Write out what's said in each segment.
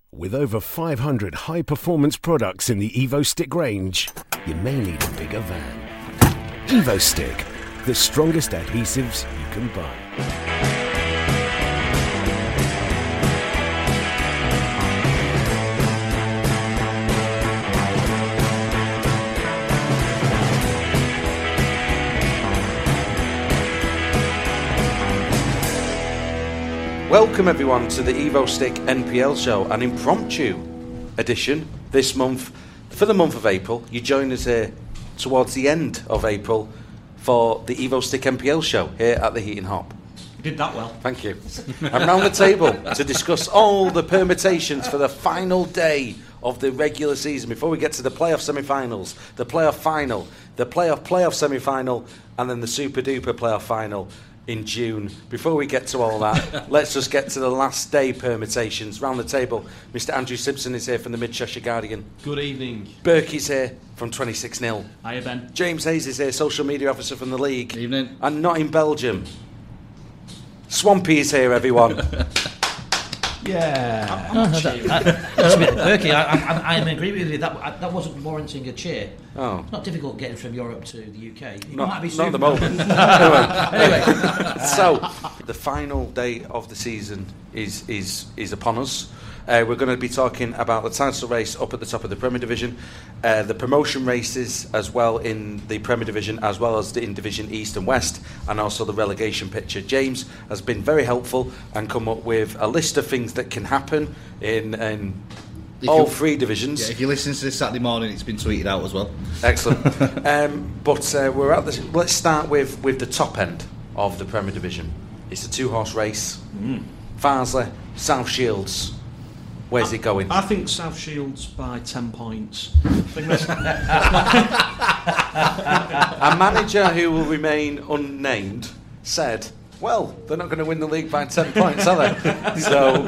With over 500 high-performance products in the EvoStick range, you may need a bigger van. EvoStick, the strongest adhesives you can buy. Welcome everyone to the EvoStick NPL show, an impromptu edition this month, for the month of April. You join us here towards the end of April for the EvoStick NPL show here at the Heat and Hop. You did that well. Thank you. I'm round the table to discuss all the permutations for the final day of the regular season before we get to the playoff semi-finals, the playoff final, the playoff semi-final, and then the super duper playoff final in June. Before we get to all that, let's just get to the last day permutations. Round the table, Mr. Andrew Simpson is here from the Mid Cheshire Guardian. Good evening. Berkey's here from 26-0. Hiya, Ben. James Hayes is here, social media officer from the league. Good evening. And not in Belgium, Swampy is here, everyone. Yeah. Berkey, I agree with you. That wasn't warranting a cheer. Oh. It's not difficult getting from Europe to the UK. It Not might be at the soon. moment. Anyway. So, the final day of the season is upon us. We're going to be talking about the title race up at the top of the Premier Division, the promotion races as well in the Premier Division, as well as in Division East and West, and also the relegation picture. James has been very helpful and come up with a list of things that can happen in all three divisions. Yeah, if you listen to this Saturday morning, it's been tweeted out as well. Excellent. But we're at this. Let's start with the top end of the Premier Division. It's a two-horse race. Farsley, South Shields. Where's it going? I think South Shields by 10 points. A manager who will remain unnamed said, well, they're not going to win the league by 10 points, are they? So,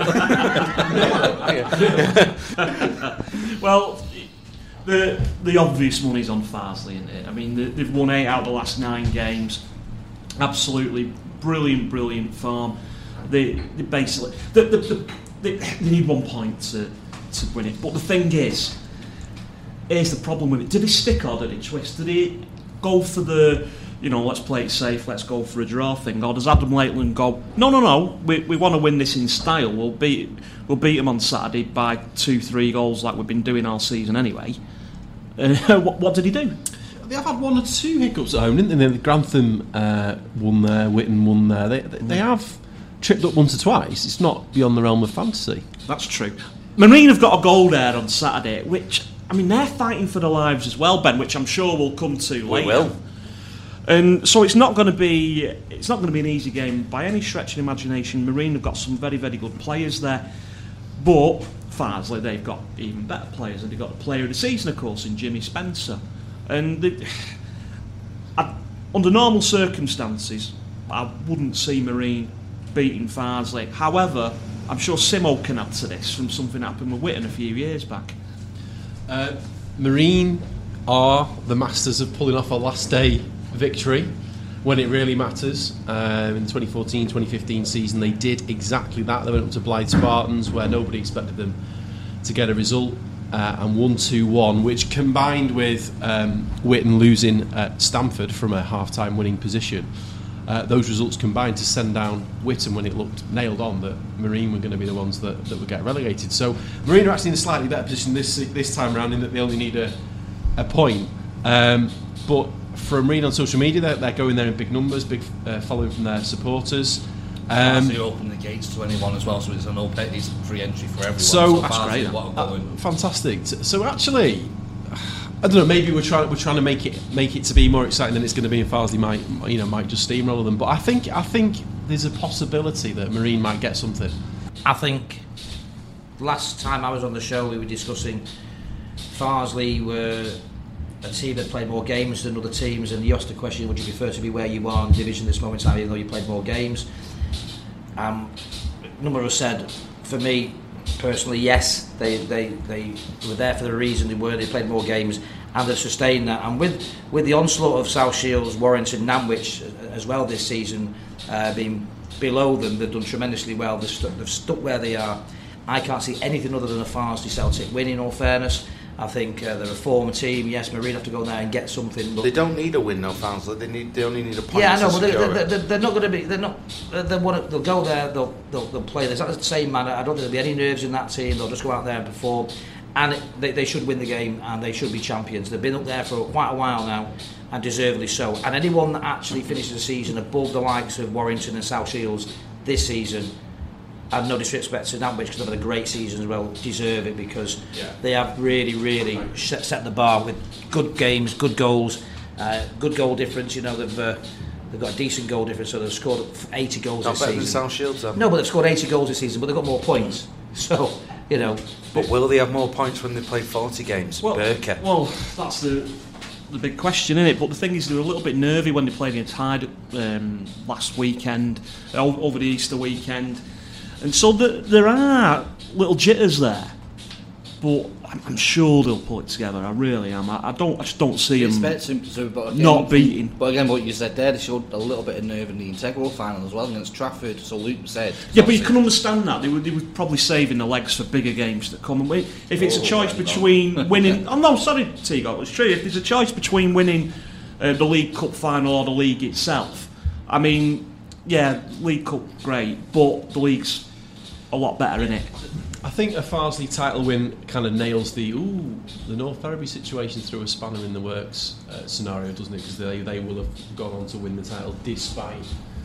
Well, the obvious money's on Farsley, isn't it? I mean, they've won 8 out of the last 9 games. Absolutely brilliant form. They basically they need 1 point to win it. But the thing is, here's the problem with it. Did they stick or did they twist? Did they go for the, let's play it safe, let's go for a draw thing? Or does Adam Lakeland go, no, we want to win this in style. We'll beat them on Saturday by 2-3 goals like we've been doing all season anyway. What did he do? They have had 1 or 2 hiccups at home, didn't they? Grantham won there, Witten won there. They have tripped up once or twice. It's not beyond the realm of fantasy. That's true. Marine have got a goal there on Saturday, which, I mean, they're fighting for their lives as well, Ben, which I'm sure we'll come to later. We will. And so it's not going to be an easy game by any stretch of the imagination. Marine have got some very, very good players there, but Farsley, they've got even better players, and they've got the player of the season, of course, in Jimmy Spencer. And under normal circumstances, I wouldn't see Marine beating Farsley. However, I'm sure Simo can add to this from something that happened with Witten a few years back. Marine are the masters of pulling off a last day victory when it really matters. In the 2014-2015 season, they did exactly that. They went up to Blythe Spartans, where nobody expected them to get a result, and won 2-1, which combined with Witten losing at Stamford from a half-time winning position, those results combined to send down Witten when it looked nailed on that Marine were going to be the ones that would get relegated. So Marine are actually in a slightly better position this time around, in that they only need a point. But from reading on social media, they're going there in big numbers, big following from their supporters. They open the gates to anyone as well, so it's free entry for everyone. So that's great. Fantastic. So actually, I don't know. Maybe we're trying to make it to be more exciting than it's going to be, and Farsley might just steamroller them. But I think there's a possibility that Marine might get something. I think last time I was on the show, we were discussing Farsley were a team that played more games than other teams, and you asked the question, would you prefer to be where you are in division this moment in time, even though you played more games? A number of us said, for me personally, yes, they were there for the reason they played more games, and they've sustained that. And with the onslaught of South Shields, Warrington, Nantwich as well this season being below them, they've done tremendously well. They've stuck where they are. I can't see anything other than a Farsley Celtic win, in all fairness. I think they're a former team. Yes, Marine have to go there and get something. But they don't need a win, no, Farsley. They only need a point. Yeah, I know, but they're not going to be. They're not. They'll go there. They'll play. There's the same manner. I don't think there'll be any nerves in that team. They'll just go out there and perform, and they should win the game, and they should be champions. They've been up there for quite a while now, and deservedly so. And anyone that actually finishes the season above the likes of Warrington and South Shields this season, I have no disrespect to Nantwich because they've had a great season as well, deserve it, because they have really set the bar with good games, good goals, good goal difference. You know, they've got a decent goal difference, so they've scored 80 goals this season. Not better than South Shields, though. No, but they've scored 80 goals this season, but they've got more points. So, you know. But will they have more points when they play 40 games? Burker. Well, that's the big question, isn't it? But the thing is, they were a little bit nervy when they played against Hyde last weekend, over the Easter weekend. And so there are little jitters there, but I'm sure they'll pull it together. I really am. I just don't see them not beating. But again, what you said there, they showed a little bit of nerve in the integral final as well against Trafford. So Luke said, yeah, but you can understand that they were probably saving the legs for bigger games to come. And if it's a choice between winning, oh no, sorry, Teagle, it's true. If there's a choice between winning the League Cup final or the league itself, I mean, yeah, League Cup great, but the league's a lot better, isn't it? I think a Farsley title win kind of nails the North Ferriby situation through a spanner in the works scenario, doesn't it? Because they will have gone on to win the title despite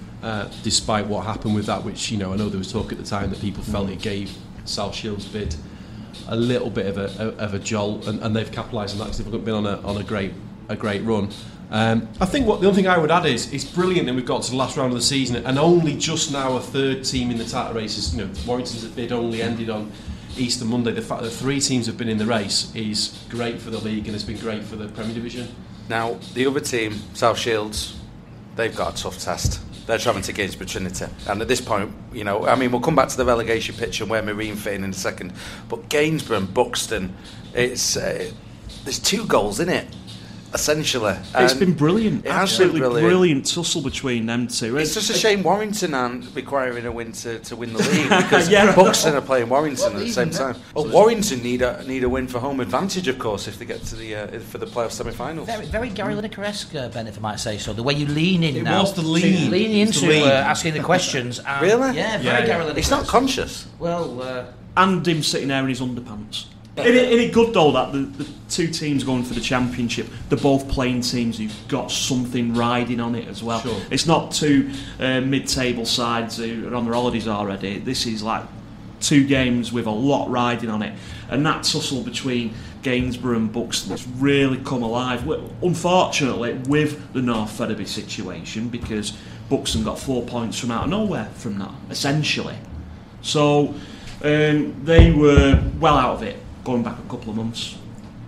what happened with that, which, you know, I know there was talk at the time that people felt it gave South Shields bid a little bit of a jolt, and they've capitalised on that because they've been on a great run. I think the only thing I would add is it's brilliant that we've got to the last round of the season and only just now a third team in the title race. You know, Warrington's bid only ended on Easter Monday. The fact that 3 teams have been in the race is great for the league and it's been great for the Premier Division. Now, the other team, South Shields, they've got a tough test. They're travelling to Gainsborough Trinity, and at this point, you know, I mean, we'll come back to the relegation picture and where Marine fit in a second, but Gainsborough and Buxton, it's there's 2 goals in it. Essentially, it's been brilliant. Absolutely brilliant tussle between them two. It's just a shame Warrington aren't requiring a win to win the league because Buxton are playing Warrington at the same time. Well, Warrington need a win for home advantage, of course, if they get to the for the playoff semi-finals. Very Gary Lineker-esque, Ben, if I might say so. The way you lean in now. It was the lean. Leaning into asking the questions. And, really? Yeah, very Gary Lineker. It's not conscious. Well, and him sitting there in his underpants. Isn't it good though that the 2 teams going for the championship, they're both playing teams who've got something riding on it as well. Sure. It's not 2 mid-table sides who are on their holidays already. This is like 2 games with a lot riding on it, and that tussle between Gainsborough and Buxton has really come alive. Unfortunately, with the North Ferriby situation, because Buxton got 4 points from out of nowhere from that, essentially. So they were well out of it. Going back a couple of months,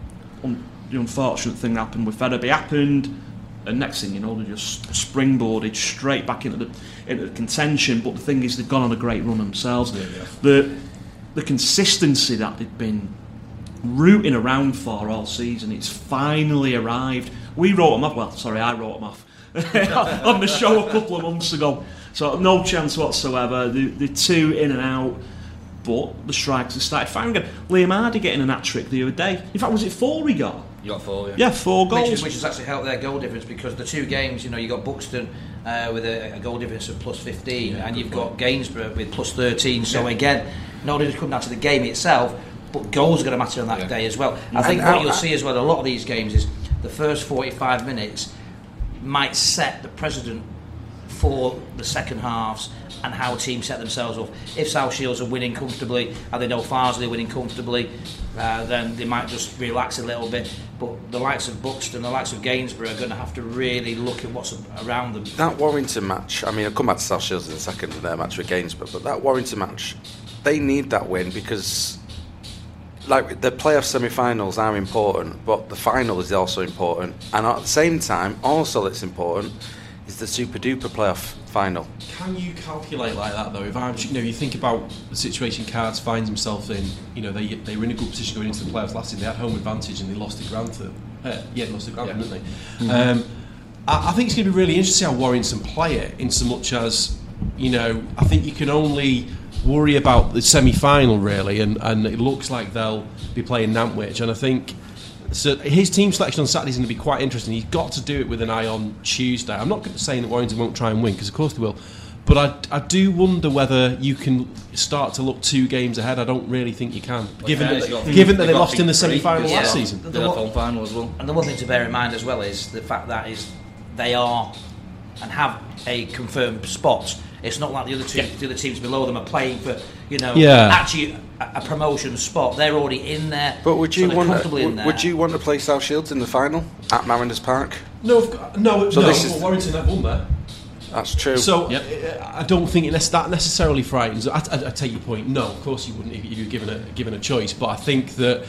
the unfortunate thing that happened with Ferriby happened, and next thing you know, they just springboarded straight back into the contention. But the thing is, they've gone on a great run themselves. The consistency that they've been rooting around for all season, it's finally arrived. We wrote them off. Well, sorry, I wrote them off on the show a couple of months ago. So no chance whatsoever. The 2 in and out. But the strikers have started firing again. Liam Hardy getting an hat-trick the other day. In fact, was it 4 he got? You got 4, yeah. Yeah, 4 goals. Which has actually helped their goal difference, because the 2 games, you know, you got Buxton with a goal difference of plus 15, and you've got Gainsborough with plus 13. So again, not only does it come down to the game itself, but goals are going to matter on that day as well. I think what you'll see as well in a lot of these games is the first 45 minutes might set the precedent for the second halves and how teams set themselves up. If South Shields are winning comfortably and they know Farsley are winning comfortably, then they might just relax a little bit. But the likes of Buxton, the likes of Gainsborough are going to have to really look at what's around them. That Warrington match, I mean, I'll come back to South Shields in a second and their match with Gainsborough, but that Warrington match, they need that win because, like, the playoff semi-finals are important, but the final is also important. And at the same time, also it's important, is the super-duper playoff final. Can you calculate like that though? If you think about the situation Cards finds himself in, you know, they were in a good position going into the playoffs last year. They had home advantage and they lost to Grantham. Didn't they? Mm-hmm. I think it's going to be really interesting how Warrington play it, in so much as, you know, I think you can only worry about the semi-final really, and it looks like they'll be playing Nantwich, and I think so his team selection on Saturday is going to be quite interesting. He's got to do it with an eye on Tuesday. I'm not saying that Warrington won't try and win, because of course they will, but I do wonder whether you can start to look 2 games ahead. I don't really think you can, given that they lost in the semi-final last season. The final as well. And the one thing to bear in mind as well is the fact that they are and have a confirmed spot. It's not like the other teams below them are playing for, actually a promotion spot. They're already in there. But would you want to play South Shields in the final at Mariners Park? No. Warrington have won there. That's true. So I don't think that necessarily frightens. I take your point. No, of course you wouldn't if you were given a choice. But I think that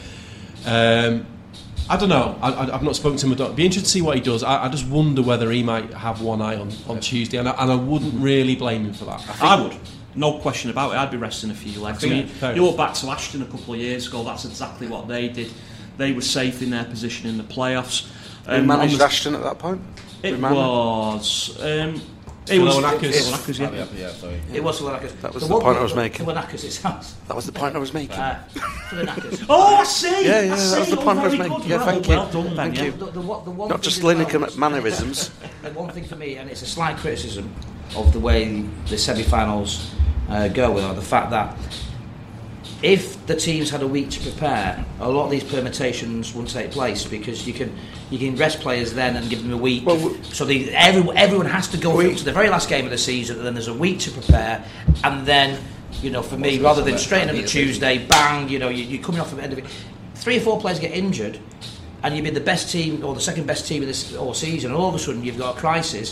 I don't know. I've not spoken to him. I'd be interested to see what he does. I just wonder whether he might have one eye on Tuesday, and I wouldn't really blame him for that. I would. No question about it. I'd be resting a few legs. I mean, you look back to Ashton a couple of years ago. That's exactly what they did. They were safe in their position in the playoffs. Who managed Ashton at that point? It was. It was Philonackers, yeah, sorry. It was Philonackers. That was the point I was making. Philonackers, it sounds. That was the point I was making. Philonackers. Oh, I see. Yeah, that was the point I was making. Yeah, thank you. Well done, Ben. Thank you. The one Not just thing Lineker mannerisms. The one thing for me, and it's a slight criticism of the way the semi-finals go, with the fact that if the teams had a week to prepare, a lot of these permutations wouldn't take place, because you can rest players then and give them a week. So everyone has to go through to the very last game of the season, and then there's a week to prepare, and then for me, rather than straight into Tuesday, bang, you're coming off the end of it. 3 or 4 players get injured, and you've been the best team or the second best team in this all season, and all of a sudden you've got a crisis.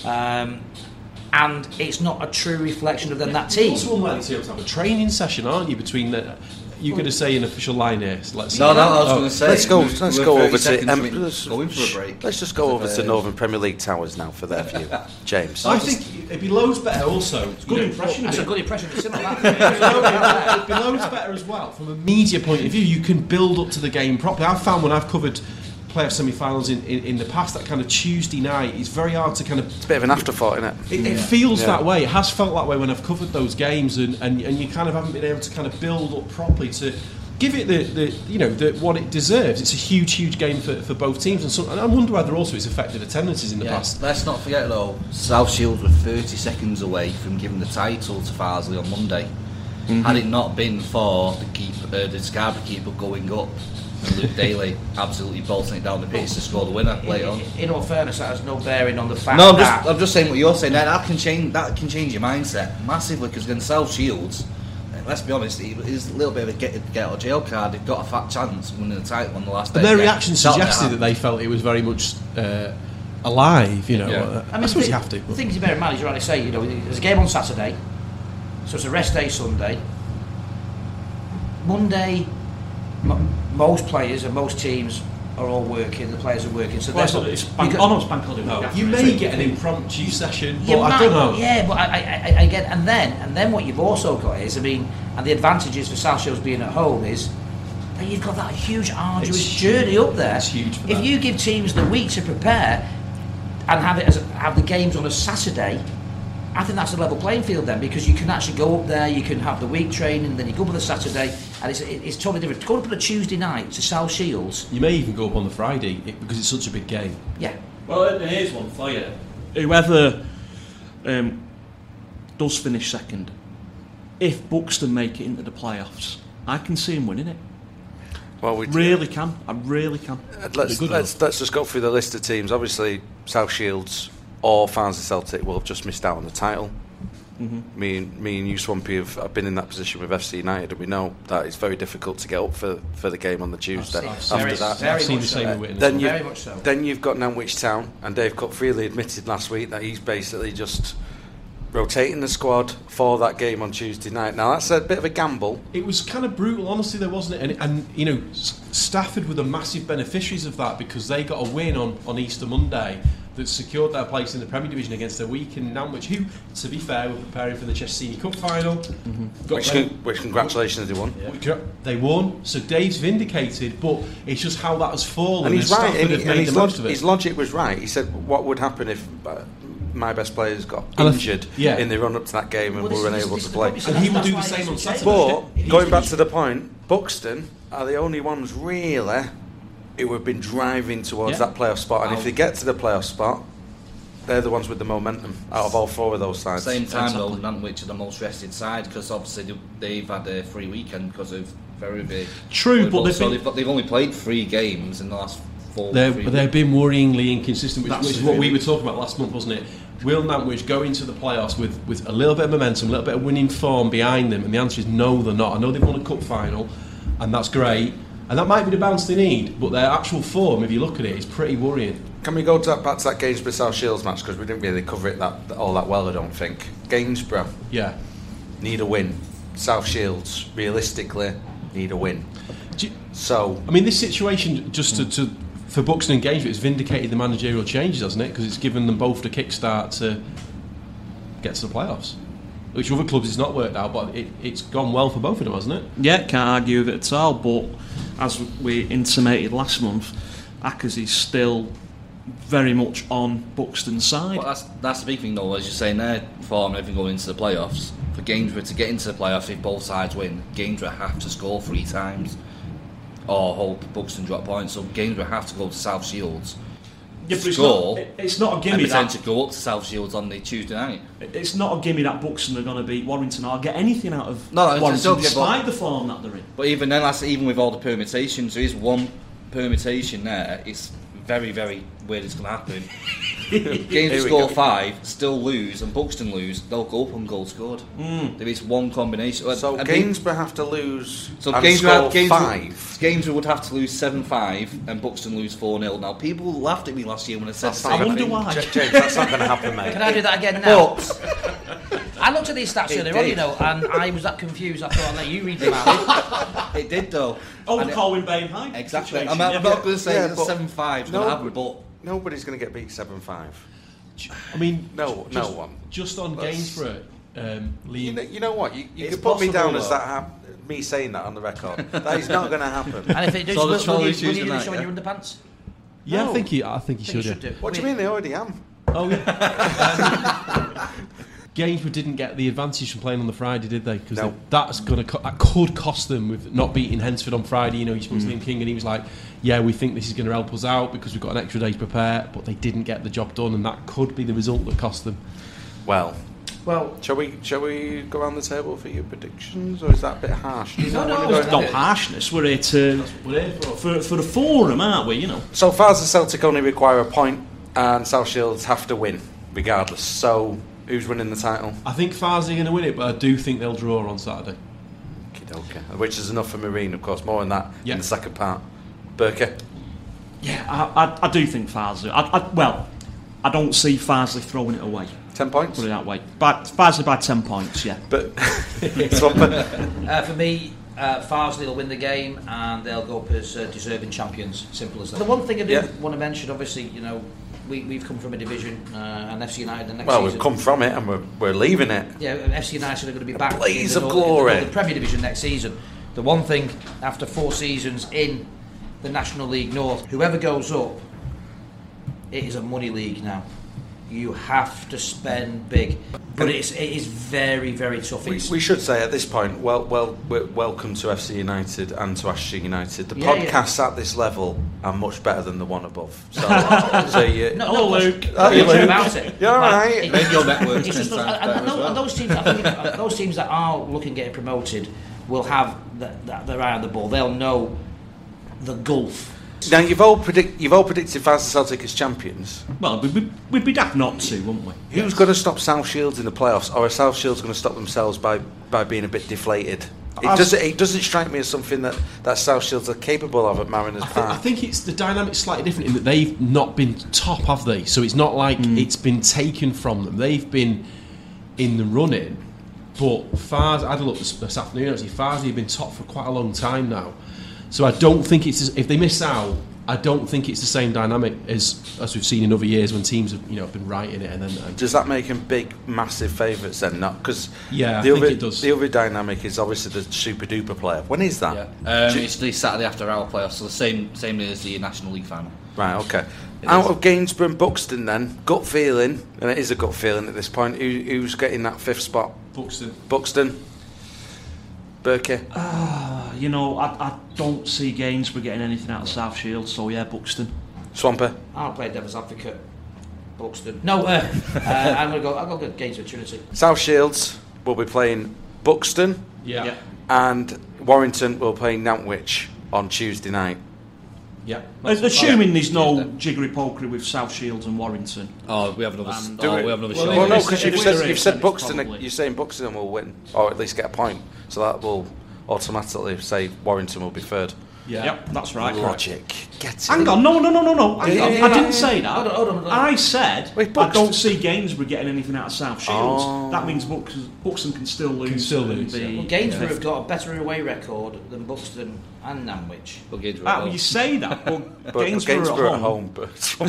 And it's not a true reflection of that team. You're also unlikely to have a training session, aren't you? Between the, you're going to say an official line here. So I was going to say. Let's go over to. Going for a break. Let's just go over to Northern Premier League Towers now for their view, James. I think it'd be loads better. Also, it's good impression. That's a good impression. It'd be loads better as well from a media point of view. You can build up to the game properly. I've found when I've covered playoff semi-finals in the past, that kind of Tuesday night is very hard to kind of. It's a bit of an afterthought, isn't it? It feels that way. It has felt that way when I've covered those games, and you kind of haven't been able to kind of build up properly to give it the what it deserves. It's a huge game for both teams, and I wonder whether also it's affected attendances in the past. Let's not forget though, South Shields were 30 seconds away from giving the title to Farsley on Monday. Had it not been for the Scarborough keeper going up, and Luke Daly absolutely bolting it down the pitch to score the winner later on. In all fairness, that has no bearing on the fact I'm just saying what you're saying. That can change your mindset massively, because against South Shields, let's be honest, it is a little bit of a get out of jail card. They've got a fat chance of winning the title on the last day. And their reaction suggested that they felt it was very much alive. I suppose you have to. The thing to bear in mind is, you rightly say, there's a game on Saturday, so it's a rest day Sunday. Monday, most players and most teams are all working. The players are working, so it's bank holiday. You may get an impromptu session, but I don't know. Yeah, but I get, and then what you've also got is, and the advantages for South Shields being at home is that you've got that huge arduous journey up there. It's huge for if that. you give teams the week to prepare and have the games on a Saturday, I think that's a level playing field then, because you can actually go up there, you can have the week training, then you go up on the Saturday, and it's totally different. To go up on a Tuesday night to South Shields, you may even go up on the Friday because it's such a big game. Yeah. Well, here's one for you. Whoever does finish second, if Buxton make it into the playoffs, I can see him winning it. Well, I really can. Let's just go through the list of teams. Obviously, South Shields or Farnsley Celtic will have just missed out on the title. Me and you, Swampy, have been in that position with FC United, and we know that it's very difficult to get up for the game on the Tuesday. I've seen the same with Witness. Then you've got Nantwich Town, and Dave Cook freely admitted last week that he's basically just rotating the squad for that game on Tuesday night. Now that's a bit of a gamble. It was kind of brutal, honestly, there wasn't it? And Stafford were the massive beneficiaries of that, because they got a win on Easter Monday that secured their place in the Premier Division against a weakened Nantwich, who, to be fair, were preparing for the Cheshire Senior Cup final. Which congratulations, they won. Yeah. They won, so Dave's vindicated, but it's just how that has fallen. And he's right, His logic was right. He said what would happen if my best players got And injured in the run up to that game and were unable to play. And he will do the same on Saturday. But going back to the point, Buxton are the only ones really who have been driving towards that playoff spot, and if they get to the playoff spot, they're the ones with the momentum out of all four of those sides. Same time though, Nantwich are the most rested side because obviously they've had a free weekend because of very big. True, but they've only played 3 games in the last 4. They've been worryingly inconsistent, which is what we were talking about last month, wasn't it? Will Nantwich go into the playoffs with a little bit of momentum, a little bit of winning form behind them? And the answer is no, they're not. I know they've won a cup final, and that's great, and that might be the bounce they need, but their actual form, if you look at it, is pretty worrying. Can we go back to that Gainsborough South Shields match, because we didn't really cover it all that well, I don't think. Gainsborough need a win. South Shields realistically need a win. I mean, this situation just for Buxton and Gainsborough, it's vindicated the managerial changes, hasn't it? Because it's given them both the kickstart to get to the playoffs, which other clubs it's not worked out, but it's gone well for both of them, hasn't it? Yeah, can't argue with it at all. But as we intimated last month, Ackers is still very much on Buxton's side. Well, that's the big thing though, as you're saying there, form everything going into the playoffs. For Gainsborough to get into the playoffs, if both sides win, Gainsborough have to score 3 times or hope Buxton drop points. So Gainsborough have to go to South Shields, score, it's not a gimme and potentially go up to South Shields on the Tuesday night. It's not a gimme that Buxton are going to beat Warrington or get anything out of Warrington despite the form that they're in. But even then, even with all the permutations, there is one permutation there. It's very, very weird it's going to happen. Gainsborough score 5, still lose, and Buxton lose, they'll go up on goal scored. There is one combination. So Gainsborough have to lose and Gainsborough score 5. Gainsborough would have to lose 7-5 and Buxton lose 4-0. Now, people laughed at me last year when I said I wonder why. James, that's not going to happen, mate. Can I do that again now? I looked at these stats earlier on, you know, and I was that confused. I thought I'd let you read them out. It did, though. Oh, Colwyn Bain High. Exactly. I'm not going to say 7-5 is going to happen, but nobody's going to get beat 7-5. I mean, no one. Just on Gainsborough, Liam. You know what? You could put me down as that. Me saying that on the record. That is not going to happen. And if it does, will you do the show in your underpants? Yeah, No. I think he should do. What do you mean? They already am. Oh yeah. Gainsborough didn't get the advantage from playing on the Friday, did they? Because that could cost them with not beating Hensford on Friday. You know, you spoke to Liam King and he was like, "Yeah, we think this is going to help us out because we've got an extra day to prepare," but they didn't get the job done, and that could be the result that cost them. Well, shall we go around the table for your predictions, or is that a bit harsh? No, it's not harshness. We're here for the forum, aren't we? You know. So far as the Celtic only require a point, and South Shields have to win regardless. So who's winning the title? I think Farsley are going to win it, but I do think they'll draw on Saturday. Okay. Which is enough for Marine, of course. More on that in the second part. Burke? Yeah, I do think Farsley. I don't see Farsley throwing it away. 10 points? Put it that way. But Farsley by 10 points, yeah. But for me, Farsley will win the game and they'll go up as deserving champions. Simple as that. The one thing I do want to mention, obviously, you know, we've come from a division, and FC United the next season. We've come from it and we're leaving it. Yeah, FC United are going to be back blaze in of glory. The Premier Division next season. The one thing, after 4 seasons in the National League North, whoever goes up, it is a money league now. You have to spend big, but it is very, very tough. We should say at this point, welcome to FC United and to Ashton United. The podcasts at this level are much better than the one above. So, hello, Luke. About it. You're all right. Make your network. It's just those teams. I think those teams that are looking at getting promoted will have their eye on the ball. They'll know the gulf. Now you've all predicted Farsley Celtic as champions. Well, we'd be daft not to, wouldn't we? Who's going to stop South Shields in the playoffs, or are South Shields going to stop themselves by being a bit deflated? It doesn't strike me as something that South Shields are capable of at Mariners Park. I think it's the dynamic's slightly different in that they've not been top, have they? So it's not like it's been taken from them. They've been in the running, but Farsley, I had a look this afternoon. Actually, Farsley have been top for quite a long time now. So I don't think it's if they miss out, I don't think it's the same dynamic as we've seen in other years when teams have been right in it. And then does that make them big, massive favourites then? Not because I think it does. The other dynamic is obviously the super duper player. When is that? It's the Saturday after our playoffs, so the same day as the National League final. Right. Okay. Out of Gainsborough and Buxton, then gut feeling, and it is a gut feeling at this point. Who's getting that 5th spot? Buxton. Berkey. I don't see Gainsborough getting anything out of South Shields, so yeah, Buxton. Swampy. I'll play devil's advocate. Buxton. No, I'm going to go. I'll go Gainsborough Trinity. South Shields will be playing Buxton. Yeah. And Warrington will play Nantwich on Tuesday night. Yeah. Assuming there's no jiggery pokery with South Shields and Warrington. We have another show. Well, no, because you've said Buxton. You're saying Buxton will win, or at least get a point. So that will automatically say Warrington will be 3rd. Yeah. Yep, that's right. Logic. Get it. Hang on, no. Hang on. I didn't say that. Hold on. I said Wait, I don't see Gainsborough getting anything out of South Shields. That means Buxton can still lose. Well, Gainsborough have got a better away record than Buxton and Nantwich. You say that, but Gainsborough at home. But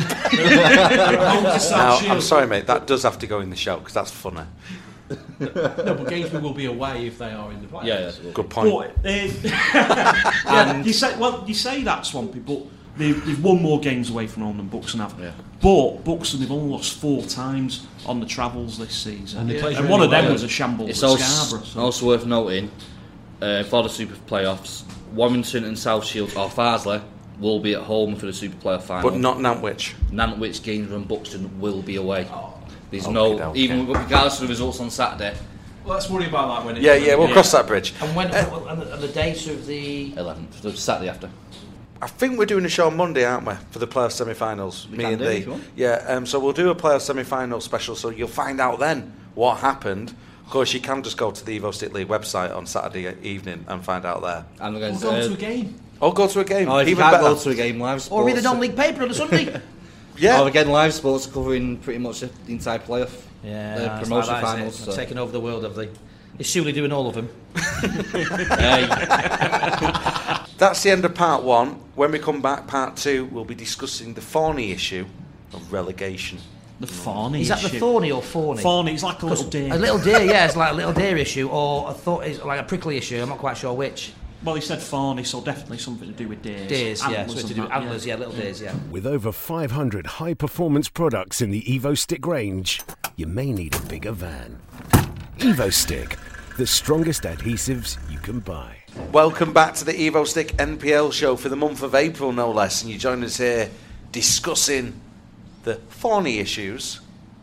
I'm sorry, mate. That does have to go in the show because that's funny. No, but Gainsborough will be away if they are in the playoffs. Yeah, good point. But, you say that, Swampy, but they've won more games away from home than Buxton have. Yeah. But Buxton, they've only lost 4 times on the travels this season, and one of them was a shambles at Scarborough. It's also worth noting for the Super Playoffs, Warrington and South Shields or Farsley will be at home for the Super Playoff final, but not Nantwich. Nantwich, Gainsborough, and Buxton will be away. There's even regardless of the results on Saturday. Well, let's worry about that when we'll cross that bridge. And when and the date of the 11th, the Saturday after. I think we're doing a show on Monday, aren't we, for the playoff semi-finals? Me and Dee. So we'll do a playoff semi-final special. So you'll find out then what happened. Of course, you can just go to the Evo Stick League website on Saturday evening and find out there. And we'll go to a game. Or go to a game. If you can't go to a game, live sports. Or read the non-league paper on a Sunday. Yeah. Or again, live sports are covering pretty much the entire playoff. Yeah, promotion like finals. So. Taking over the world, have they? Is Suley doing all of them? That's the end of part 1. When we come back, part 2, we'll be discussing the thorny issue of relegation. The thorny issue? Is that the thorny or fawny? Thorny, it's like a little deer. A little deer, yeah, it's like a little deer issue, or it's like a prickly issue, I'm not quite sure which. Well, he said thorny, so definitely something to do with deers. Deers, yeah, something to do with antlers, little deers, yeah. With over 500 high-performance products in the Evo Stick range, you may need a bigger van. Evo Stick, the strongest adhesives you can buy. Welcome back to the Evo Stick NPL show for the month of April, no less, and you join us here discussing the thorny issues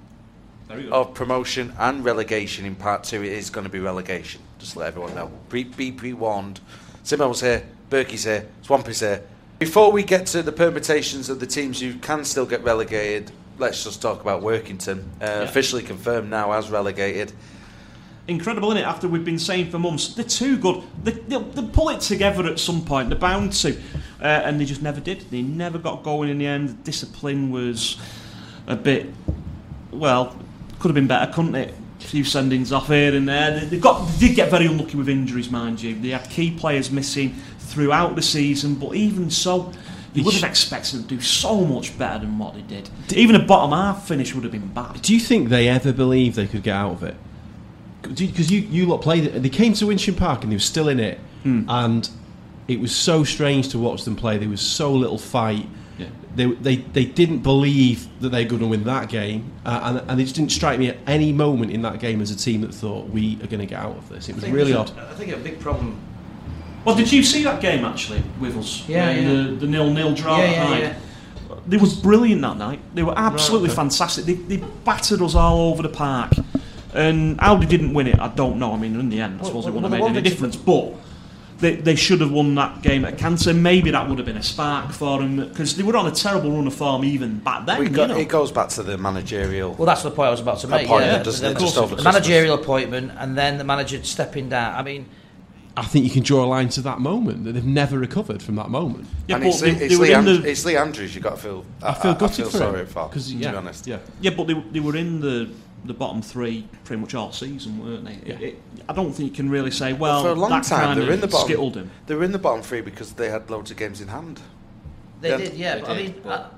of promotion and relegation. In part 2, it is going to be relegation, just to let everyone know. Be pre-warned. Simo's here, Berkey's here, Swampy's here. Before we get to the permutations of the teams who can still get relegated, let's just talk about Workington. Officially confirmed now as relegated. Incredible, isn't it? After we've been saying for months, they're too good. They'll pull it together at some point. They're bound to. And they just never did. They never got going in the end. The discipline was a bit, well, could have been better, couldn't it? A few sendings off here and there. They did get very unlucky with injuries, mind you. They had key players missing throughout the season, but even so, you would have expected them to do so much better than what they did. Even a bottom half finish would have been bad. Do you think they ever believed they could get out of it? Because you lot played it. They came to Winsham Park and they were still in it, and it was so strange to watch them play. There was so little fight. Yeah. They didn't believe that they were going to win that game, and it just didn't strike me at any moment in that game as a team that thought we are going to get out of this. It was really odd. I think a big problem. Well, did you see that game actually with us? Yeah. The 0-0 draw at night. They were brilliant that night. They were absolutely fantastic. They battered us all over the park. And how they didn't win it, I don't know. I mean, in the end, I suppose it wouldn't have made any difference. But they should have won that game at Cantor. Maybe that would have been a spark for them, because they were on a terrible run of form even back then. It goes back to the managerial. Well, that's the point I was about to make. The managerial appointment, and then the manager stepping down. I mean, I think you can draw a line to that moment, that they've never recovered from that moment. Yeah, and it's Lee Andrews you've got to feel. I feel gutted for sorry for, to be honest. Yeah, but they were in the bottom 3 pretty much all season, weren't they? Yeah. I don't think you can really say, well, for a long time they were in the bottom. Skittled him. They were in the bottom 3 because they had loads of games in hand. They did, yeah. But I mean,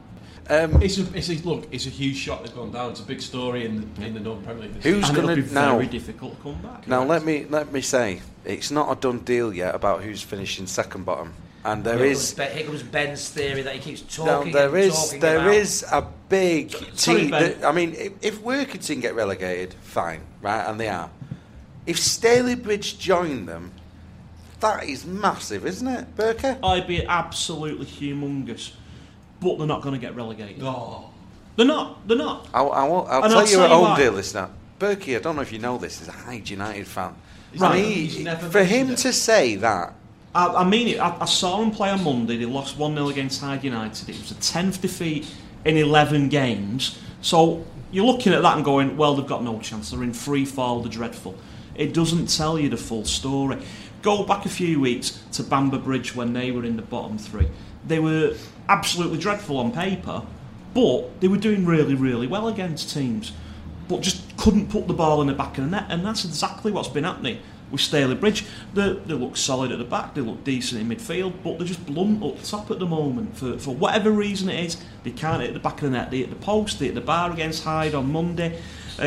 It's a huge shot they've gone down. It's a big story in the Northern Premier League. Who's and going it'll to be now? very difficult to come back. Now let me say, it's not a done deal yet about who's finishing second bottom, and here comes Ben's theory that he keeps now talking. there about. is a big Sorry, team. Ben. I mean, if Workington get relegated, fine, right, and they are. If Stalybridge join them, that is massive, isn't it, Burke? I'd be absolutely humongous, but they're not going to get relegated. Oh. They're not. I'll And tell I'll you tell at you home, why. dear listener. Berkey, I don't know if you know this, is a Hyde United fan. Right. And He's never for him mentioned to say that, I mean it. I saw them play on Monday. They lost 1-0 against Hyde United. It was a 10th defeat in 11 games. So you're looking at that and going, well, they've got no chance. They're in free fall. They're dreadful. It doesn't tell you the full story. Go back a few weeks to Bamber Bridge when they were in the bottom three. They were absolutely dreadful on paper, but they were doing really, really well against teams, but just couldn't put the ball in the back of the net, and that's exactly what's been happening with Stalybridge. They look solid at the back, they look decent in midfield, but they're just blunt up top at the moment. For whatever reason it is, they can't hit the back of the net. They hit the post, they hit the bar against Hyde on Monday.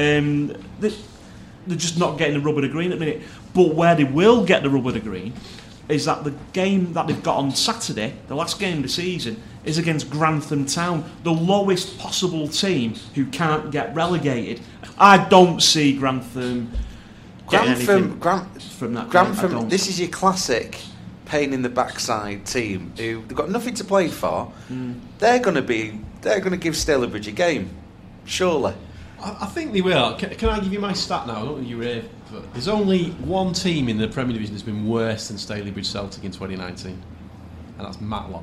They're just not getting the rub of the green at the minute. But where they will get the rub of the green is that the game that they've got on Saturday, the last game of the season, is against Grantham Town, the lowest possible team who can't get relegated. I don't see Grantham getting anything from that game. I don't. This is your classic pain in the backside team who they've got nothing to play for. They're going to give Stalybridge a game, surely. I think they will. Can I give you my stat now? I don't think you were here. But there's only one team in the Premier Division that's been worse than Stalybridge Celtic in 2019, and that's Matlock.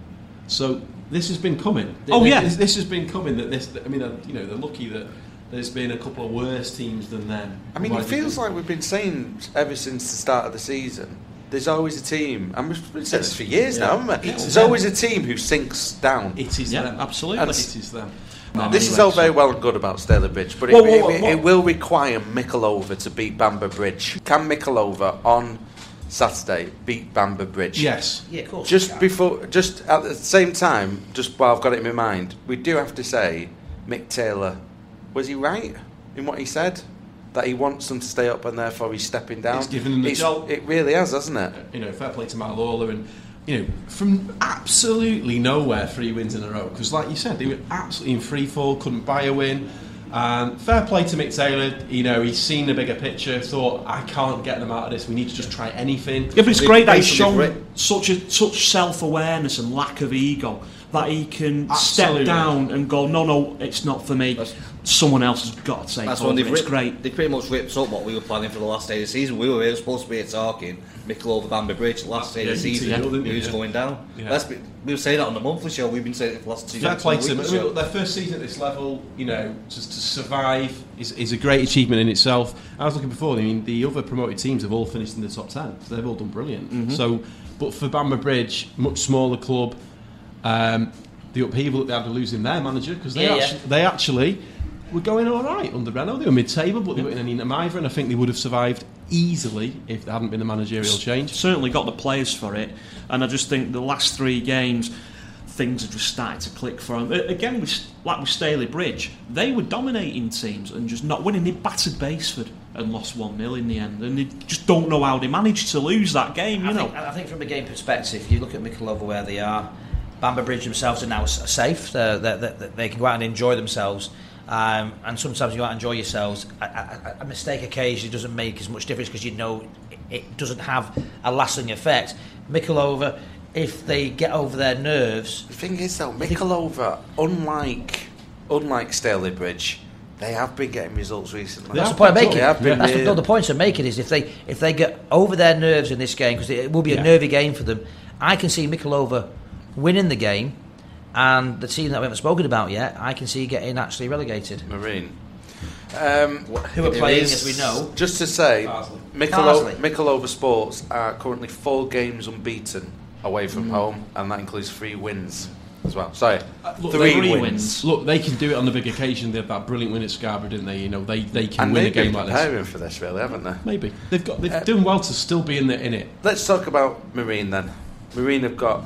So this has been coming. This has been coming. They're lucky that there's been a couple of worse teams than them. I mean, it feels like we've been saying ever since the start of the season, there's always a team, and we've been saying this for years now, haven't we? There's always a team who sinks down. It is them. Absolutely. And It is them. This is all very well and good about Stalybridge, but it will require Micklehove to beat Bamber Bridge. Can Micklehove on Saturday beat Bamber Bridge? Yes. Yeah, of course. Just at the same time, just while I've got it in my mind, we do have to say, Mick Taylor, was he right in what he said? That he wants them to stay up and therefore he's stepping down? He's given them the job. It really has, hasn't it? Fair play to Matt Lawler, and from absolutely nowhere, 3 wins in a row. Because, like you said, they were absolutely in free fall, couldn't buy a win. And fair play to Mick Taylor. He's seen the bigger picture. Thought, I can't get them out of this. We need to just try anything. Yeah, but it's great that he's shown such self-awareness and lack of ego that he can step down and go, no, it's not for me. Someone else has got to take over. It's great. They pretty much ripped up what we were planning for the last day of the season. We were supposed to be talking Micklehove Bamber Bridge last day of the season. Who's going down? Yeah. We were saying that on the monthly show. We've been saying it for the last 2 Fair weeks. play to them. Their first season at this level, to survive is a great achievement in itself. I was looking before. I mean, the other promoted teams have all finished in the top 10. So they've all done brilliant. Mm-hmm. So, but for Bamber Bridge, much smaller club, the upheaval that they had to losing their manager because they actually were going all right under Breno. They were mid-table, but they were in Anita Miver, and I think they would have survived easily if there hadn't been the managerial change. Certainly got the players for it, and I just think the last 3 games things have just started to click for them. Again, with Stalybridge, they were dominating teams and just not winning. They battered Baseford and lost 1-0 in the end, and they just don't know how they managed to lose that game. I think from a game perspective, you look at Micklehove where they are. Bamber Bridge themselves are now safe. They can go out and enjoy themselves. And sometimes you go out and enjoy yourselves. A mistake occasionally doesn't make as much difference because it doesn't have a lasting effect. Micklehove, if they get over their nerves... The thing is though, Micklehove, unlike Stalybridge, they have been getting results recently. That's the point I'm making. The point I'm making is if they get over their nerves in this game, because it will be a nervy game for them, I can see Micklehove winning the game, and the team that we haven't spoken about yet, I can see getting actually relegated. Marine. Who are playing, as we know. Just to say, Micklehove Sports are currently 4 games unbeaten away from home, and that includes 3 wins as well. Sorry, 3 wins. Look, they can do it on the big occasion. They had that brilliant win at Scarborough, didn't they? They can win a game like this. And they've been preparing for this, really, haven't they? Maybe they've done well to still be in it. Let's talk about Marine then. Marine have got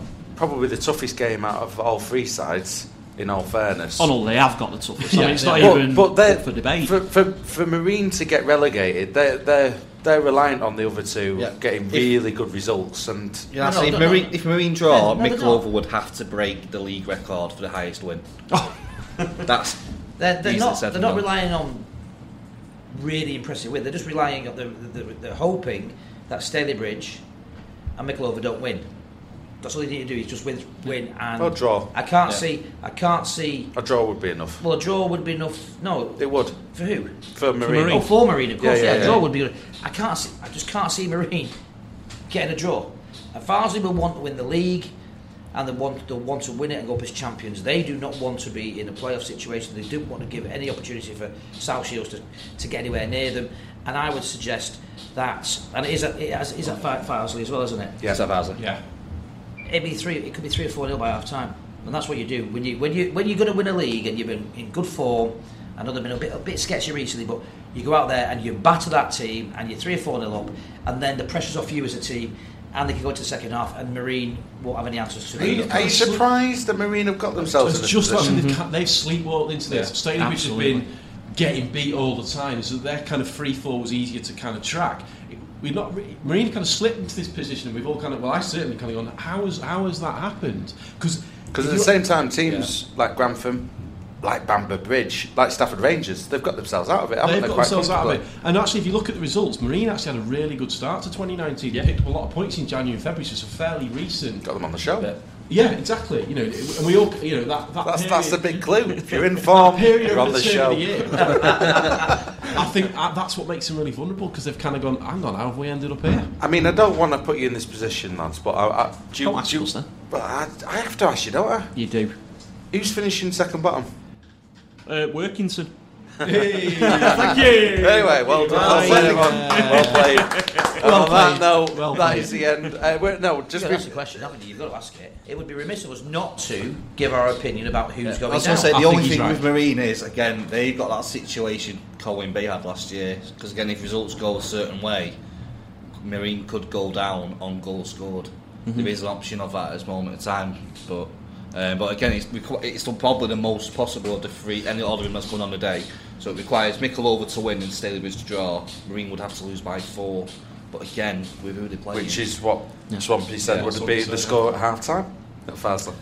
probably the toughest game out of all three sides. In all fairness, Oh no, they have got the toughest. Yeah, I mean, it's not but, even but they're- up for debate. For Marine to get relegated, they're reliant on the other two Yeah. getting really good results. And Yeah, No, if, no, Marine, no. if Marine draw, No, they're Mickleover not. would have to break the league record for the highest win. Oh. That's They're easily not. said They're and not done. relying on really impressive win. They're just relying on they're hoping that Stalybridge and Mickleover don't win. That's all they need to do is just win and Or draw. I can't Yeah. see. a draw would be enough. Well, a draw would be enough. No, It would for who? for Marine. Marine. Oh, for Marine, of course. Yeah, Yeah, yeah, a draw yeah. would be good. I just can't see Marine getting a draw. And Farsley will want to win the league, and they'll want to win it and go up as champions. They do not want to be in a playoff situation. They don't want to give any opportunity for South Shields to get anywhere near them. And I would suggest that, and it is at Farsley as well, isn't it? Yeah. Savaza. Yeah. It could be 3 or 4-0 by half time, and that's what you do when you're going to win a league and you've been in good form. I know they've been a bit sketchy recently, but you go out there and you batter that team and you're 3 or 4-0 up, and then the pressure's off you as a team, and they can go into the second half, and Marine won't have any answers to Are you surprised that Marine have got themselves in It's this just position? they've sleepwalked into this. Yeah, Stalybridge have absolutely. been getting beat all the time, so their kind of free fall was easier to kind of track. Marine kind of slipped into this position, and we've all kind of, well, I certainly kind of gone, how has that happened? Because Because at the same time, teams like Grantham, like Bamber Bridge, like Stafford Rangers, they've got themselves out of it, haven't they've they? got Quite themselves out of it. comfortably? And actually, if you look at the results, Marine actually had a really good start to 2019. Yeah. They picked up a lot of points in January and February, so it's a fairly recent. Got them on the show. Yeah. Yeah, exactly. You know, and we all, you know, That's the big clue. If you're in form, period you're of on the turn show. of the year. I think that's what makes them really vulnerable, because they've kind of gone, hang on, how have we ended up here? I mean, I don't want to put you in this position, lads, but Don't ask us then. But I have to ask you, don't I? You do. Who's finishing second bottom? Workington. Hey. Thank you. Anyway, well done. Well played, everyone. Well played. And on that note, Well that played. is the end. Just You've got to ask the question, haven't you? You've got to ask it. It would be remiss of us not to give our opinion about who's I going was down. going to say, I the think only he's thing right. with Marine is, again, they've got that situation Colwyn Bay had last year. Because, again, if results go a certain way, Marine could go down on goals scored. There is an option of that at this moment in time. But again, it's probably the most possible of the three, any ordering that's going on today. So it requires Mickleover to win and Stalybridge to draw. Marine would have to lose by 4. But again, with who they play, which is what Swampy said Yeah, would Swampy be said, the score at half time at Farsley.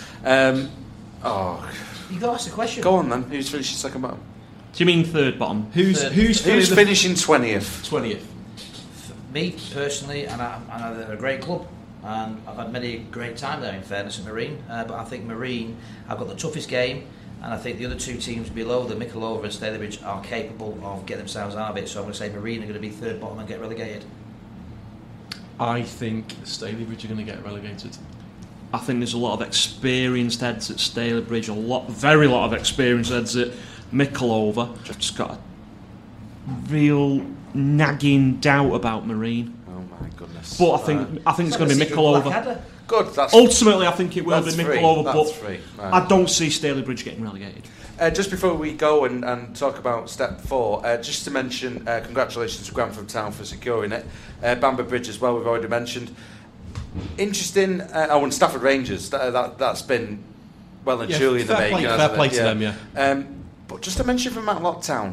You've got to ask the question. Go on then. Who's finishing second bottom? Do you mean third bottom? Who's Who's filling the finishing 20th? 20th? Me personally, and they're a great club, and I've had many great time there. In fairness, at Marine, but I think Marine have got the toughest game, and I think the other two teams below them, Mickleover and Stalybridge, are capable of getting themselves out of it. So I'm going to say Marine are going to be third bottom and get relegated. I think Stalybridge are going to get relegated. I think there's a lot of experienced heads at Stalybridge, very lot of experienced heads at Mickleover. Just got a real nagging doubt about Marine. Oh my goodness. But I think it's going to be Mickleover. Blackadder. Good. That's Ultimately, I think it will be That's free, Mickleover, that's but free, right. I don't see Stalybridge getting relegated. Just before we go and talk about step 4, just to mention congratulations to Grantham Town for securing it. Bamber Bridge as well, we've already mentioned. Interesting. And Stafford Rangers, that's been well and truly in the fair making. play, hasn't fair play it? to them, yeah. But just to mention from Matlock Town,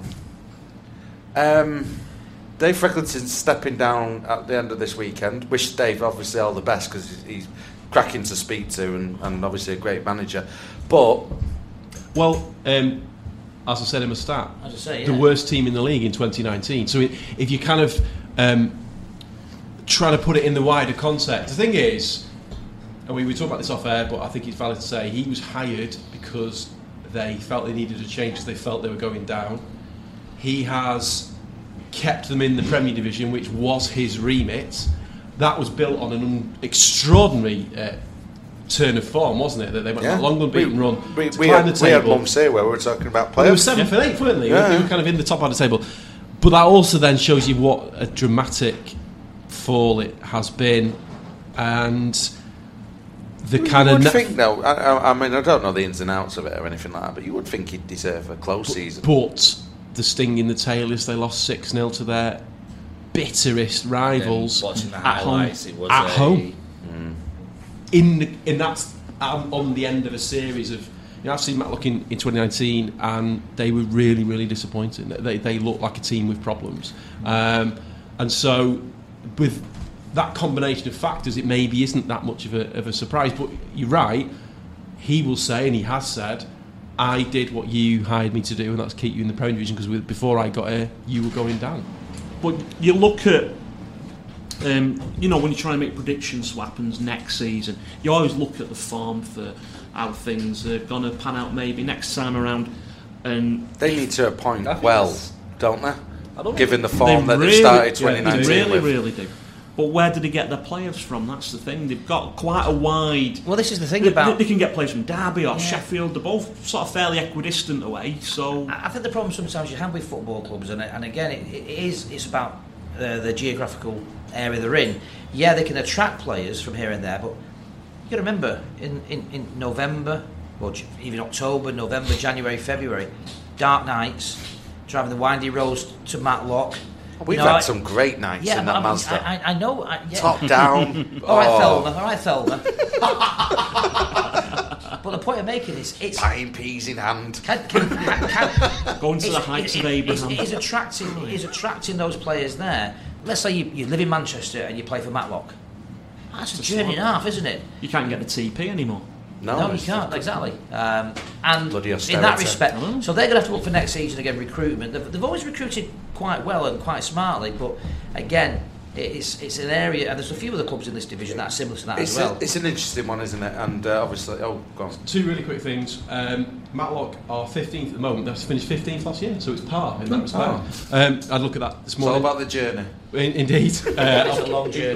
Dave Freckleton's stepping down at the end of this weekend. Wish Dave obviously all the best, because he's cracking to speak to and obviously a great manager. But Well, as I said in my start, As I say, the yeah. worst team in the league in 2019. So if you kind of trying to put it in the wider context, the thing is, and we talked about this off air, but I think it's valid to say he was hired because they felt they needed a change, because they felt they were going down. He has kept them in the Premier Division, which was his remit. That was built on an extraordinary turn of form, wasn't it? That they went on a long unbeaten run to climb the we had table. months here where we were talking about Well, they were players. 7th and 8th, weren't they? Yeah. They were kind of in the top part of the table. But that also then shows you what a dramatic fall it has been, and the kind You of would think, though, I mean, I don't know the ins and outs of it or anything like that, but you would think he'd deserve a close season. But the sting in the tail is they lost 6-0 to their bitterest rivals Watching the At home. highlights, it was At home. that's on the end of a series of. I've seen Matlock in 2019, and they were really, really disappointing. They looked like a team with problems, and so with that combination of factors, it maybe isn't that much of a surprise. But you're right. He will say, and he has said, I did what you hired me to do, and that's keep you in the Premier Division, because before I got here, you were going down. But you look at, when you're trying to make predictions for what happens next season, you always look at the form for how things are going to pan out maybe next time around. And they need to appoint don't they? I don't Given the form that they started 2019 They with. really do. But where did they get their players from? That's the thing. They've got quite a wide... Well, this is the thing about... They can get players from Derby or Sheffield. They're both sort of fairly equidistant away, so... I think the problem sometimes you have with football clubs, and again, it's about the geographical area they're in. Yeah, they can attract players from here and there, but you got to remember, in November, or even October, November, January, February, dark nights, driving the windy roads to Matlock. We've had some great nights in that Mazda. I know. Top down. All right, Thelma. But the point I'm making is, it's pine peas in hand. Going to the heights of Abraham. It is attracting those players there. Let's say you live in Manchester and you play for Matlock. That's a journey and a half, isn't it? You can't get the TP anymore. No, you can't, exactly. And Bloody in austerity. that respect, so they're going to have to look for next season again, recruitment. They've always recruited quite well and quite smartly, but again, it's an area, and there's a few other clubs in this division that are similar to that as well. It's an interesting one, isn't it? And obviously, go on. Two really quick things. Matlock are 15th at the moment. They've finished 15th last year, so it's par in that respect. I'd look at that this morning. It's all about the journey. Indeed. It's a long journey.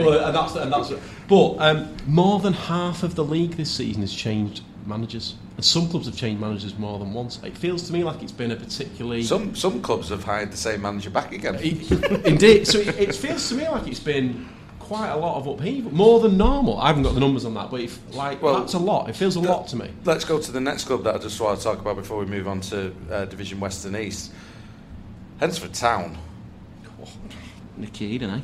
But more than half of the league this season has changed managers. And some clubs have changed managers more than once. It feels to me like it's been a particularly... Some clubs have hired the same manager back again. Indeed. So it feels to me like it's been quite a lot of upheaval. More than normal. I haven't got the numbers on that, but that's a lot. It feels a lot to me. Let's go to the next club that I just want to talk about before we move on to Division West and East. Hednesford Town. Nicky Eden,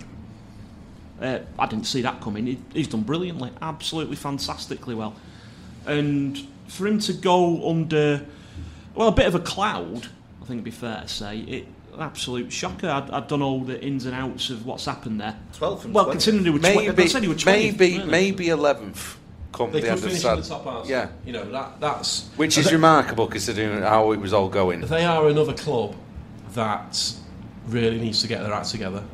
I didn't see that coming. He's done brilliantly, absolutely fantastically well. And for him to go under, a bit of a cloud, I think it'd be fair to say, an absolute shocker. I don't know the ins and outs of what's happened there. 12th from 20. considering they were 20th. Maybe 11th. They could finish in the top half. Yeah, that's which is remarkable considering how it was all going. They are another club that really needs to get their act together.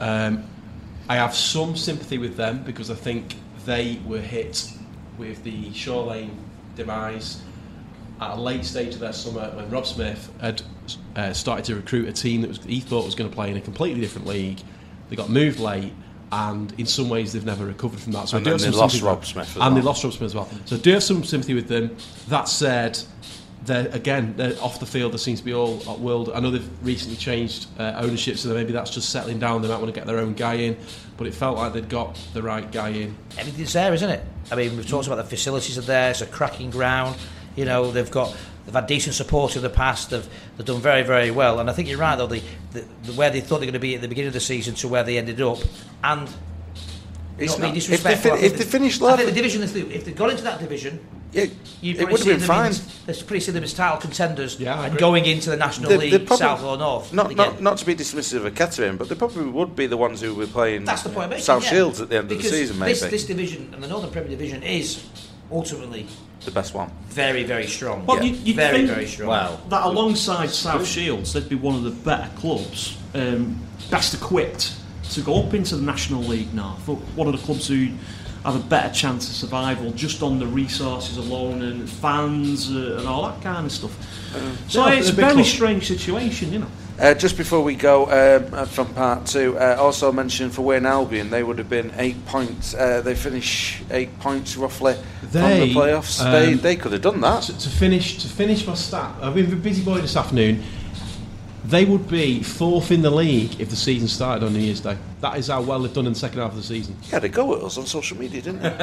I have some sympathy with them because I think they were hit with the Shore Lane demise at a late stage of their summer when Rob Smith had started to recruit a team that he thought was going to play in a completely different league. They got moved late, and in some ways they've never recovered from that. So and then they lost Rob Smith as well. And they lost Rob Smith as well. So I do have some sympathy with them. That said, they're off the field. There seems to be all world. I know they've recently changed ownership, so maybe that's just settling down. They might want to get their own guy in, but it felt like they'd got the right guy in. Everything's there, isn't it? I mean, we've talked about the facilities are there. It's a cracking ground. They've had decent support in the past. They've done very, very well. And I think you're right, though. The where they thought they were going to be at the beginning of the season to where they ended up, and it's not being not, disrespectful. if they finished I think level, the division, if they'd gone into that division, it would have been fine. There's pretty see them as title contenders, Yeah, and going into the National League, probably, South or North. Not to be dismissive of Kettering, but they probably would be the ones who were playing That's the point I'm making, South Shields at the end because of the season. Maybe this division and the Northern Premier Division is ultimately the best one. very, very strong. Well, Yeah. you'd very, think very strong. Wow. that alongside South Shields, they'd be one of the better clubs, best equipped to go up into the National League North. One of the clubs who have a better chance of survival just on the resources alone and fans and all that kind of stuff. So it's a very strange situation, Just before we go from part two, also mentioned for Wayne Albion, they would have been 8 points. They finish 8 points roughly from the playoffs. They could have done that. To finish my stat, I've been a busy boy this afternoon. They would be 4th in the league if the season started on New Year's Day. That is how well they've done in the second half of the season. You had a go at us on social media, didn't you?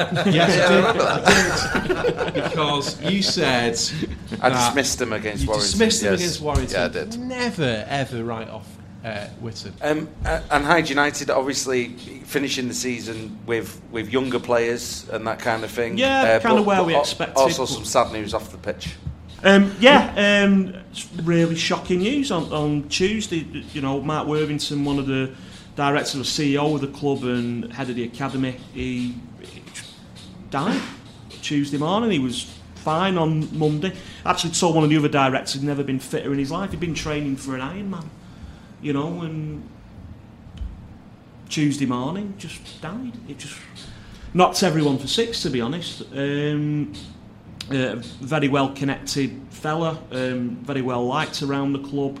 Yes, I did. Because you said I dismissed them against Warrington. Dismissed them against Warrington. Yeah, I did. Never ever write off Whitton. And Hyde United obviously finishing the season with younger players and that kind of thing. Yeah, kind of where we expected. Also some sad news off the pitch. It's really shocking news on Tuesday. You know, Mark Worthington, one of the directors or CEO of the club and head of the academy, he died Tuesday morning. He was fine on Monday. Actually told one of the other directors he'd never been fitter in his life. He'd been training for an Ironman, you know, and Tuesday morning just died. It just knocked everyone for six, to be honest. Very well connected fella, very well liked around the club,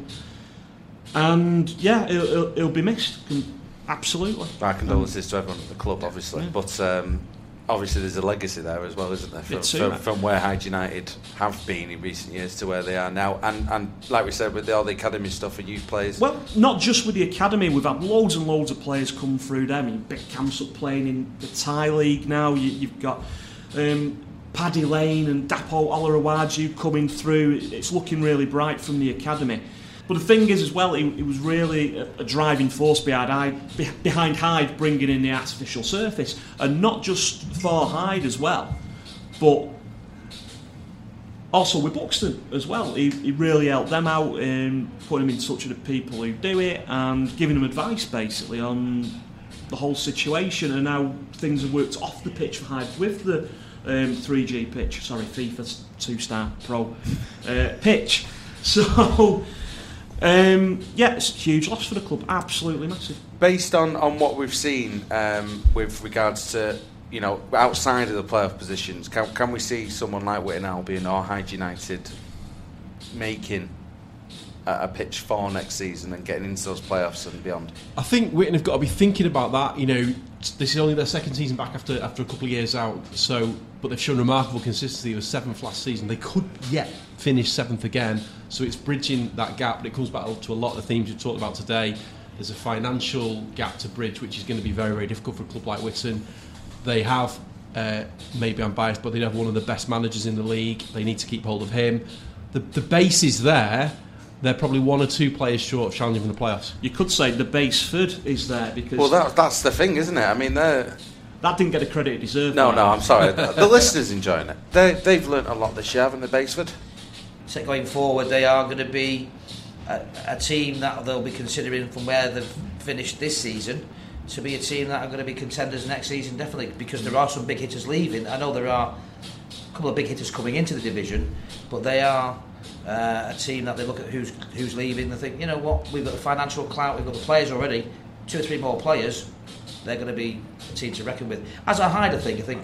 and yeah, he'll be missed absolutely. My condolences to everyone at the club, obviously, yeah. But obviously there's a legacy there as well, isn't there? From where Hyde United have been in recent years to where they are now, and like we said, with all the academy stuff for youth players. Well, not just with the academy, we've had loads and loads of players come through there. I mean, Big Camsup playing in the Thai League now. You've got Paddy Lane and Dapo Olarawaju coming through. It's looking really bright from the academy. But the thing is as well, it was really a driving force behind Hyde bringing in the artificial surface. And not just for Hyde as well, but also with Buxton as well. He really helped them out, putting them in touch with the people who do it and giving them advice basically on the whole situation and how things have worked off the pitch for Hyde with the 3G pitch, FIFA 2-star Pro pitch. So, it's a huge loss for the club, absolutely massive. Based on what we've seen with regards to, you know, outside of the playoff positions, can we see someone like Witton Albion or Hyde United making a pitch for next season and getting into those playoffs and beyond? I think Witton have got to be thinking about that. You know, this is only their second season back after a couple of years out. But they've shown remarkable consistency. They were 7th last season. They could yet finish 7th again. So it's bridging that gap. But it comes back to a lot of the themes we've talked about today. There's a financial gap to bridge, which is going to be very, very difficult for a club like Witton. They have, maybe I'm biased, but they have one of the best managers in the league. They need to keep hold of him. The base is there. They're probably one or two players short of challenging for the playoffs. You could say the Baseford is there because... Well, that's the thing, isn't it? I mean, that didn't get the credit it deserved. No, I'm sorry. The listeners enjoying it. They've learnt a lot this year, haven't they, Baseford? So going forward, they are going to be a team that they'll be considering from where they've finished this season to be a team that are going to be contenders next season, definitely, because there are some big hitters leaving. I know there are a couple of big hitters coming into the division, but they are a team that they look at who's leaving. They think, you know what, we've got the financial clout, we've got the players already, 2 or 3 more players. They're going to be a team to reckon with. As a Hyde, I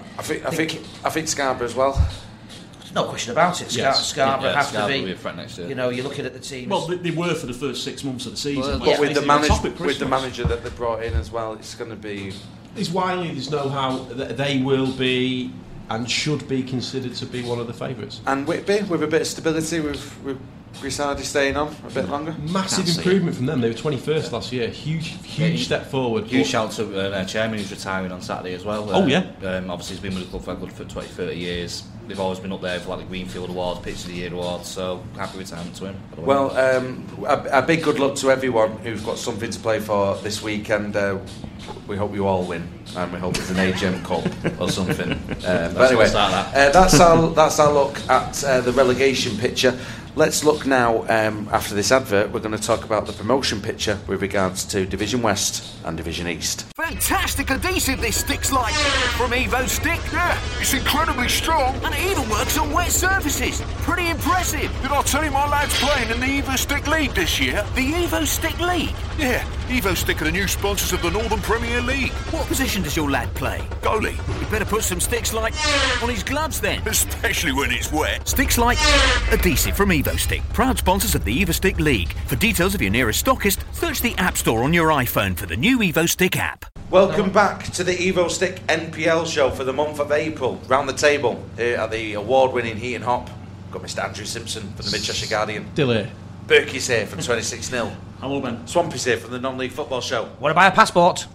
think Scarborough as well. No question about it. Yes. Scarborough have Scarborough to will be a threat next year. You know, you're looking at the teams. Well, they were for the first 6 months of the season. But with the manager that they brought in as well, it's going to be... It's Wiley, there's no how they will be and should be considered to be one of the favourites. And Whitby, with a bit of stability, with Grisardi staying on a bit longer. Massive improvement from them. They were 21st last year. Huge step forward. Huge shout to their chairman who's retiring on Saturday as well. Obviously he's been with the club for good 20-30 years. They've always been up there for like the Greenfield Awards, Pitch of the Year Awards, so happy retirement to him. Well, a big good luck to everyone who's got something to play for this week, and we hope you all win, and we hope it's an AGM Cup or something. But anyway, that's our look at the relegation picture. Let's look now, after this advert, we're going to talk about the promotion picture with regards to Division West and Division East. Fantastic adhesive this Stick's like from Evo Stick. Yeah, it's incredibly strong. And it even works on wet surfaces. Pretty impressive. Did I tell you my lad's playing in the Evo Stick League this year? The Evo Stick League? Yeah, Evo Stick are the new sponsors of the Northern Premier League. What position does your lad play? Goalie. You better put some Sticks like on his gloves then. Especially when it's wet. Sticks like adhesive from Evo Stick, proud sponsors of the Evo Stick League. For details of your nearest stockist, search the App Store on your iPhone for the new Evo Stick app. Welcome back to the Evo Stick NPL show for the month of April. Round the table here at the award-winning Heat and Hop. Got Mr. Andrew Simpson from the Mid-Cheshire Guardian. Still here. Berkey's here from 26-0. Hello, Ben. Swampy's here from the Non-League Football Show. Want to buy a passport?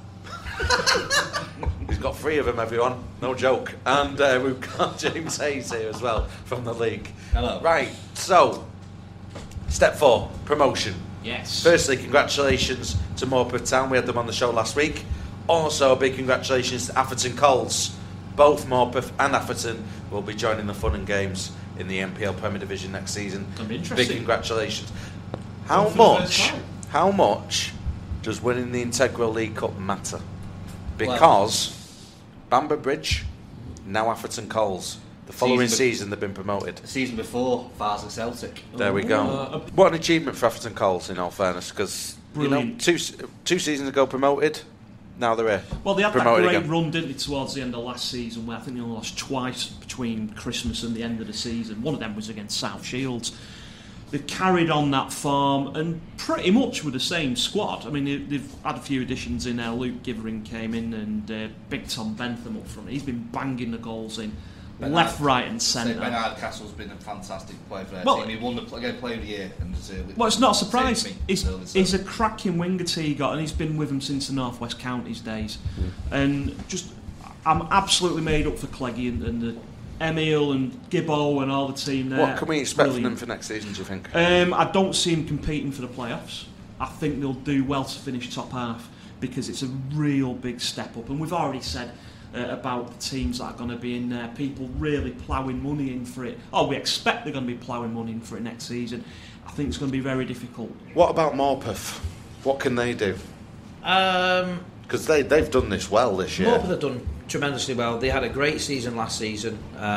He's got 3 of them, everyone. No joke. And we've got James Hayes here as well from the league. Hello. Right, so, step 4, promotion. Yes. Firstly, congratulations to Morpeth Town. We had them on the show last week. Also, a big congratulations to Atherton Coles. Both Morpeth and Atherton will be joining the fun and games in the NPL Premier Division next season. That'll be interesting. Big congratulations. Going for the first time. How much does winning the Integral League Cup matter? Because Bamber Bridge, now Atherton Coles. The following season they've been promoted. The season before, Farsley Celtic. There we go. What an achievement for Atherton Coles, in all fairness, because two seasons ago promoted, now they're here. Well, they had promoted that great again. run, didn't they, towards the end of last season, where I think they only lost twice between Christmas and the end of the season. One of them was against South Shields. They've carried on that form and pretty much with the same squad. I mean, they've had a few additions in there. Luke Givering came in and Big Tom Bentham up front. He's been banging the goals in left, right and centre. Bernard Castle's been a fantastic player for their team. He won the Player of the Year. And well, it's not a surprise. He's a cracking winger he got, and he's been with them since the North West Counties days. And I'm absolutely made up for Cleggy and the Emil and Gibbo and all the team there. What can we expect from them for next season, do you think? I don't see them competing for the playoffs. I think they'll do well to finish top half because it's a real big step up. And we've already said about the teams that are going to be in there, people really ploughing money in for it. We expect they're going to be ploughing money in for it next season. I think it's going to be very difficult. What about Morpeth? What can they do? Because they've done this well this year. Morpeth have done tremendously well. They had a great season last season.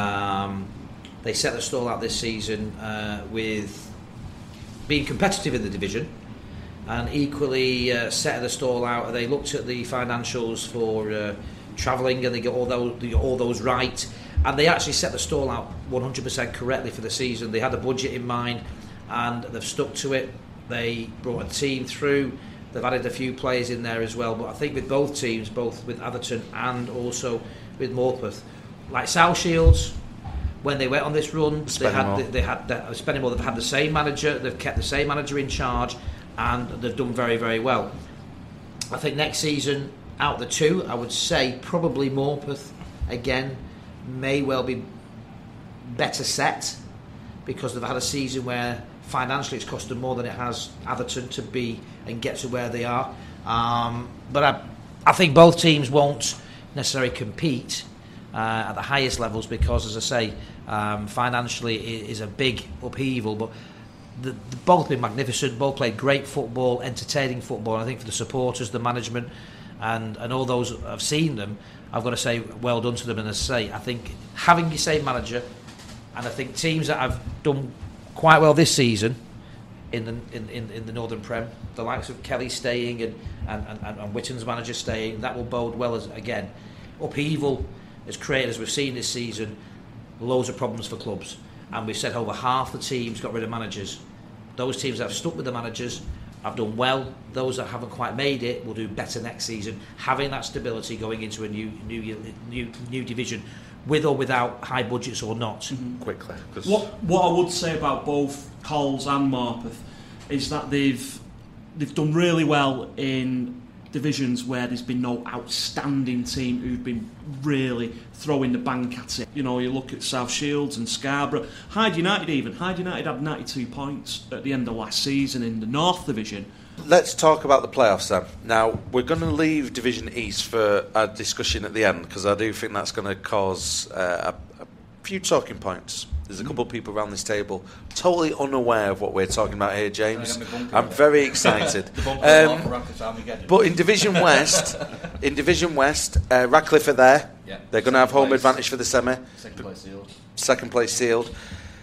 They set the stall out this season with being competitive in the division, and equally set the stall out. They looked at the financials for travelling, and they got all those right. And they actually set the stall out 100% correctly for the season. They had a budget in mind, and they've stuck to it. They brought a team through. They've added a few players in there as well, but I think with both teams, both with Atherton and also with Morpeth, like South Shields, when they went on this run, they had spending more. They've had the same manager, they've kept the same manager in charge, and they've done very, very well. I think next season, out of the two, I would say probably Morpeth again may well be better set, because they've had a season where financially it's cost them more than it has Atherton to be and get to where they are. But I think both teams won't necessarily compete at the highest levels because, as I say, financially it is a big upheaval. But they've both been magnificent, both played great football, entertaining football. And I think for the supporters, the management, and all those who have seen them, I've got to say well done to them. And as I say, I think having the same manager, and I think teams that have done quite well this season in the Northern Prem, the likes of Kelly staying and Witten's manager staying, that will bode well. As again, upheaval has created, as we've seen this season, loads of problems for clubs, and we've said over half the teams got rid of managers. Those teams that have stuck with the managers have done well. Those that haven't quite made it will do better next season, having that stability going into a new division, with or without high budgets or not. Quickly. What I would say about both Coles and Morpeth is that they've done really well in divisions where there's been no outstanding team who've been really throwing the bank at it. You know, you look at South Shields and Scarborough, Hyde United had 92 points at the end of last season in the North Division. Let's talk about the playoffs then. Now, we're going to leave Division East for a discussion at the end, because I do think that's going to cause a few talking points. There's a couple of people around this table totally unaware of what we're talking about here, James. I'm very excited. But in Division West, Radcliffe are there. Yeah. They're going to have home advantage for the semi. Second place sealed.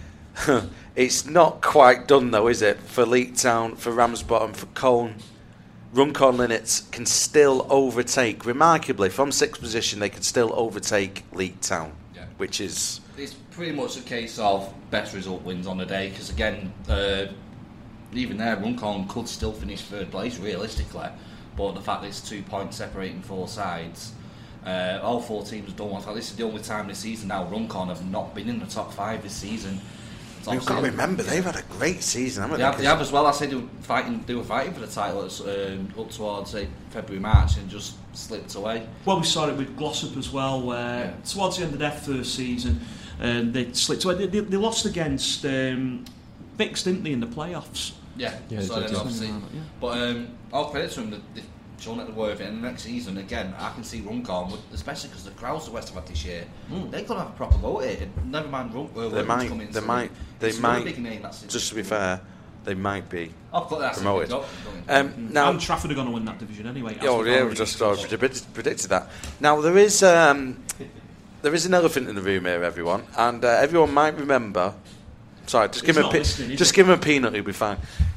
It's not quite done though, is it? For Leek Town, for Ramsbottom, for Colne. Runcorn Linnets can still overtake, remarkably, from sixth position, they can still overtake Leek Town, which is... It's pretty much a case of best result wins on the day, because again, even there, Runcorn could still finish third place, realistically, but the fact that it's 2 points separating four sides, all four teams have done well. This is the only time this season now Runcorn have not been in the top five this season. You've got to remember, they've had a great season, haven't they? They have as well. I said they were fighting for the title up towards February, March, and just slipped away. Well, we saw it with Glossop as well, where towards the end of their first season, they slipped away. They lost against Vix, didn't they, in the playoffs? Yeah, Yeah, so they then did. obviously. But all credit to them, they've shown at the worth it. And next season, again, I can see Runcorn, especially because the crowds the West have had this year, they're going to have a proper vote here. Never mind They might. Big name, that's it. Just to be fair, they might be That's promoted. Now, and Trafford are going to win that division anyway. we've just predicted that. Now there is an elephant in the room here, everyone, and everyone might remember. Sorry, just give him a peanut, he'll be fine.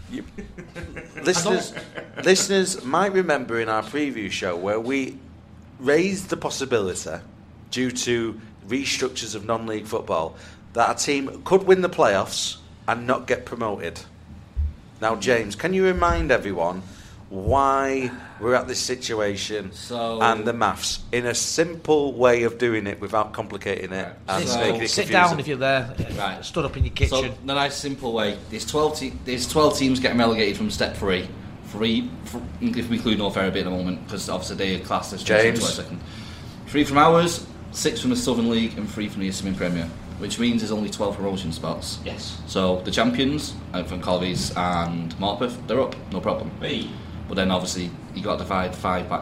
Listeners might remember in our preview show where we raised the possibility, due to restructures of non-league football, that a team could win the playoffs and not get promoted. Now, James, can you remind everyone why we're at this situation and the maths in a simple way of doing it without complicating it and making it confusing? Sit down if you're there. Right. Stood up in your kitchen. So, the nice simple way, there's 12 teams getting relegated from step 3. If we include North Ferriby at the moment, because obviously they are classed as James. 3 from ours, 6 from the Southern League, and 3 from the Eastern Premier, which means there's only 12 promotion spots. Yes. So the champions from Colleys and Morpeth, they're up, no problem. But then obviously you got to divide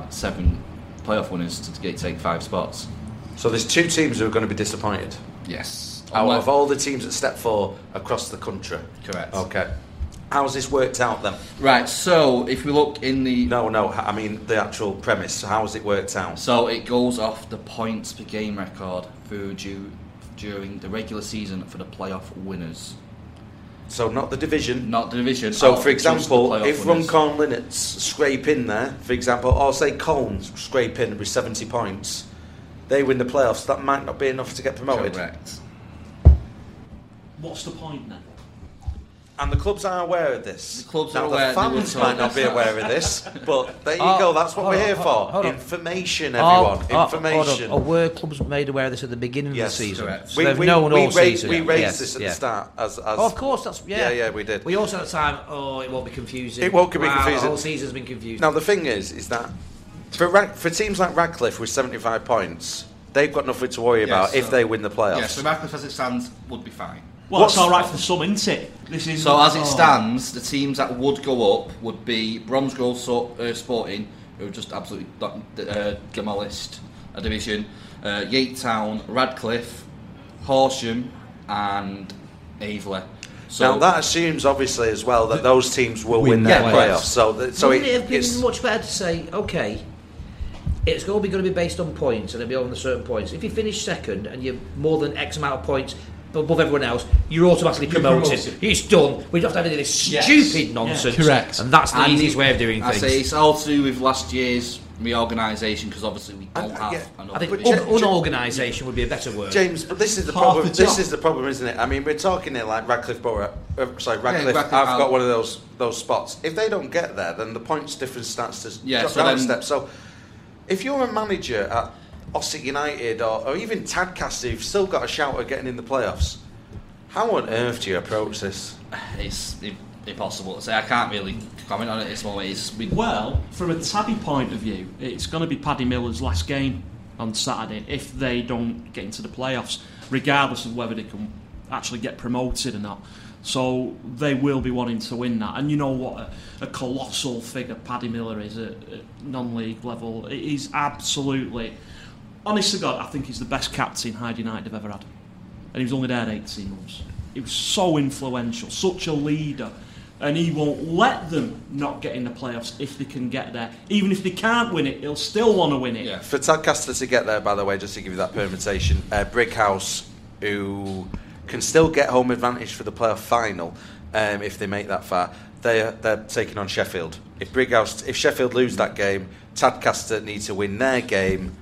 7 playoff winners to take 5 spots. So there's 2 teams who are going to be disappointed. Yes. Out of all the teams at step 4 across the country. Correct. Okay. How's this worked out then? Right, so if we look in the... No, I mean the actual premise. How's it worked out? So it goes off the points per game record during the regular season for the playoff winners. So not the division. Not the division. So for example, if winners. Runcorn Linnets scrape in there, for example, or say Colne scrape in with 70 points, they win the playoffs, that might not be enough to get promoted. Correct. What's the point then? And the clubs are aware of this. The clubs now, are aware. The fans might not be aware of this, but there you go. That's what we're here for. Information, everyone. Information. Were clubs made aware of this at the beginning of the season? Correct. So they've known all season. We raised this at the start. Of course, that's yeah, we did. We also at the time. it won't be confusing. It won't be confusing. The whole season's been confusing. Now the thing is that for teams like Radcliffe with 75 points, they've got nothing to worry about if they win the playoffs. Yes, so Radcliffe as it stands would be fine. Well, it's all right for some, isn't it? So as it stands, the teams that would go up would be Bromsgrove Sporting, who are just absolutely demolished a division, Yatetown, Radcliffe, Horsham and Aveley. So now that assumes obviously as well that those teams will win their playoffs. So wouldn't it have been much better to say, okay, it's going to be based on points and it'll be on the certain points. If you finish second and you're more than X amount of points above everyone else, you're automatically promoted. It's done. We don't have to do this stupid nonsense. Correct. And that's the easiest way of doing things. I say it's all to do with last year's reorganisation, because obviously we don't have an I think unorganisation would be a better word. James, but this is the problem. This is the problem, isn't it? I mean, we're talking here like Radcliffe Borough. Radcliffe. I've got one of those spots. If they don't get there, then the points difference starts to drop down a step. So, if you're a manager at Ossett United or even Tadcaster, you've still got a shout at getting in the playoffs. How on earth do you approach this? It's impossible to say. I can't really comment on it at this moment. Well, from a Taddy point of view, it's going to be Paddy Miller's last game on Saturday if they don't get into the playoffs, regardless of whether they can actually get promoted or not. So they will be wanting to win that. And you know what a colossal figure Paddy Miller is at non-league level. It is absolutely... Honest to God, I think he's the best captain Hyde United have ever had. And he was only there 18 months. He was so influential, such a leader. And he won't let them not get in the playoffs if they can get there. Even if they can't win it, he'll still want to win it. Yeah. For Tadcaster to get there, by the way, just to give you that permutation, Brighouse, who can still get home advantage for the playoff final if they make that far, they're taking on Sheffield. If Sheffield lose that game, Tadcaster need to win their game.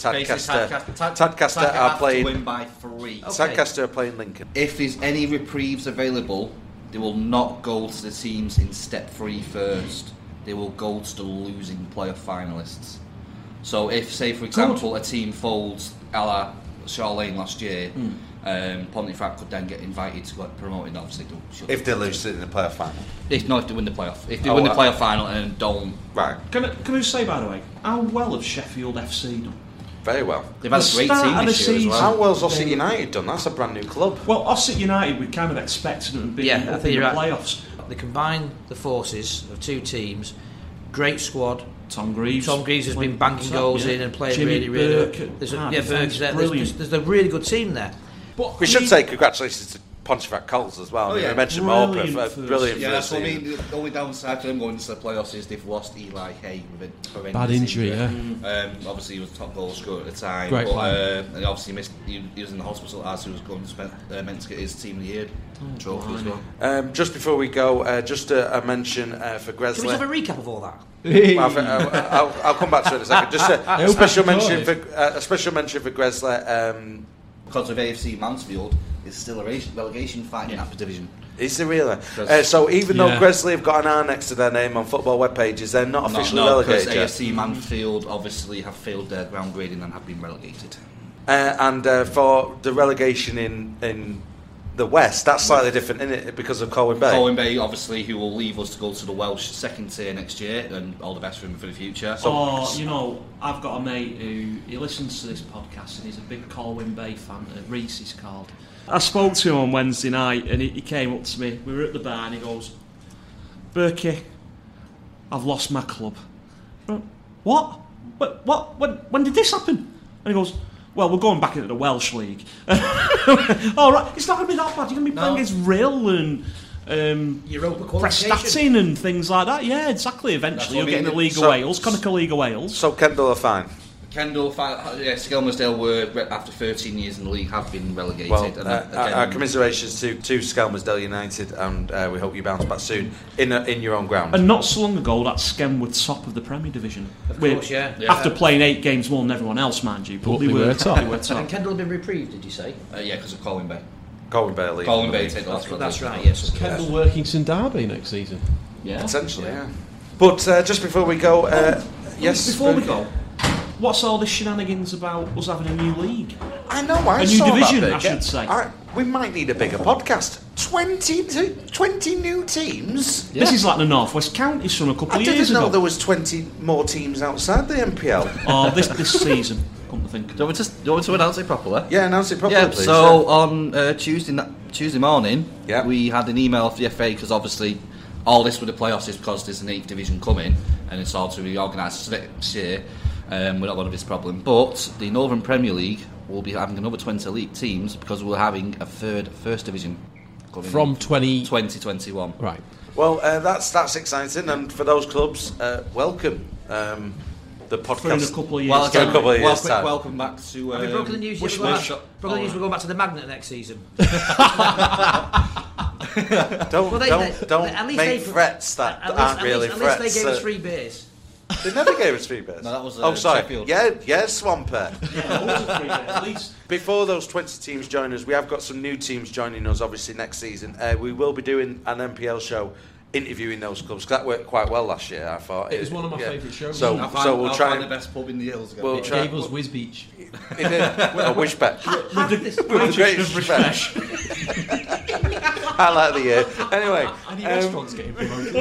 Tadcaster are playing. To win by 3. Tadcaster are playing Lincoln. If there's any reprieves available, they will not go to the teams in step 3 first. They will go to the losing playoff finalists. So if, say for example, a team folds a la Shaw Lane last year, Pontefract could then get invited to get promoted. Obviously, if they lose in the playoff final. If they win the playoff. If they win the playoff final and don't. Right. Can I say, by the way, how well have Sheffield FC done? Very well. They've had a great team this year as well. How well's Ossett United done? That's a brand new club. Well, Ossett United, we kind of expected them to be in the playoffs. They combine the forces of two teams. Great squad. Tom Greaves has been banking goals in and playing Jimmy really Burke There's a, Burke's there. brilliant. There's a really good team there. But We should say congratulations to Pontefract Coles as well. Oh, I mean, yeah. we mentioned Brilliant Morpeth, first. brilliant Yeah, first so I season. mean, the only downside to them going into the playoffs is they've lost Eli Hay with a horrendous Bad injury, yeah. Obviously, he was top goal scorer at the time. Great but, player. and obviously, he was in the hospital as he was going to meant to get his team of the year trophy as well. Just before we go, just a mention for Can we Gresley. have a recap of all that? I'll come back to it in a second. Just a hope special you mention enjoyed. for a special mention for Gresley. Because of AFC Mansfield, is still a relegation fight in that division. Is there really? So even though Yeah. Gresley have got an R next to their name on football web pages, they're not officially relegated yet. Because AFC Mansfield obviously have failed their ground grading and have been relegated. And for the relegation in the West, that's slightly different, isn't it? Because of Colwyn Bay. Colwyn Bay, obviously, who will leave us to go to the Welsh second tier next year, and all the best for him for the future. I've got a mate who he listens to this podcast and he's a big Colwyn Bay fan. Reese is called. I spoke to him on Wednesday night and he came up to me. We were at the bar and he goes, "Berkey, I've lost my club." What? When did this happen? And he goes, "Well, we're going back into the Welsh League." All right, it's not going to be that bad. You're going to be playing against Rill and Europa qualification. Prestatyn and things like that. Yeah, exactly. Eventually, you're getting the League of Wales, Connacht League of Wales. So Kendall are fine. Kendall, Skelmersdale were, after 13 years in the league, have been relegated. Well, and our commiserations to Skelmersdale United, and we hope you bounce back soon in your own ground. And not so long ago, that Skem were top of the Premier Division. Of course, yeah. After playing 8 games more than everyone else, mind you. But they were top. They were top. And Kendall had been reprieved, did you say? yeah, because of Colwyn Bay. Colwyn Bay league. Colwyn Bay take the last That's right, yes. Kendall Workington Derby next season. Yeah. Essentially, yeah. But just before we go, yes. Before we go, what's all this shenanigans about us having a new league? I know, I A new saw division, that I should say. We might need a bigger podcast. 20 new teams? This is like the North West Counties from a couple I of years didn't know ago. there was 20 more teams outside the NPL. Oh, this season, come to think. Do you want me to announce it properly? Yeah, announce it properly, Yeah, please. so on Tuesday morning, Yeah. we had an email off the FA because obviously all this with the playoffs is because there's an 8th division coming and it's all to be organised next year. We're not one of this problem, but the Northern Premier League will be having another 20 elite teams because we're having a third First Division coming From in 2021. Right. Well, that's exciting, and for those clubs, welcome. The podcast. For in a couple of years. Well, In a couple of years' quick time. welcome back to. Have we broken the news? Wish- We're Wish- going back to the Magnet next season. Don't at least make they- threats that aren't really at threats. least they gave us 3 beers. They never gave us 3 beers. No, that was, oh, sorry. Sheffield. Yeah, Swamper. At least. Before those 20 teams join us, we have got some new teams joining us, obviously, next season. We will be doing an NPL show interviewing those clubs, 'cause that worked quite well last year, I thought. It was one of my favourite shows. So we'll try the best pub in the hills. We'll It try. gave us Whiz Beach. It did. A Wishbet. With the greatest refresh. I like the year. Anyway. Any restaurants getting promoted?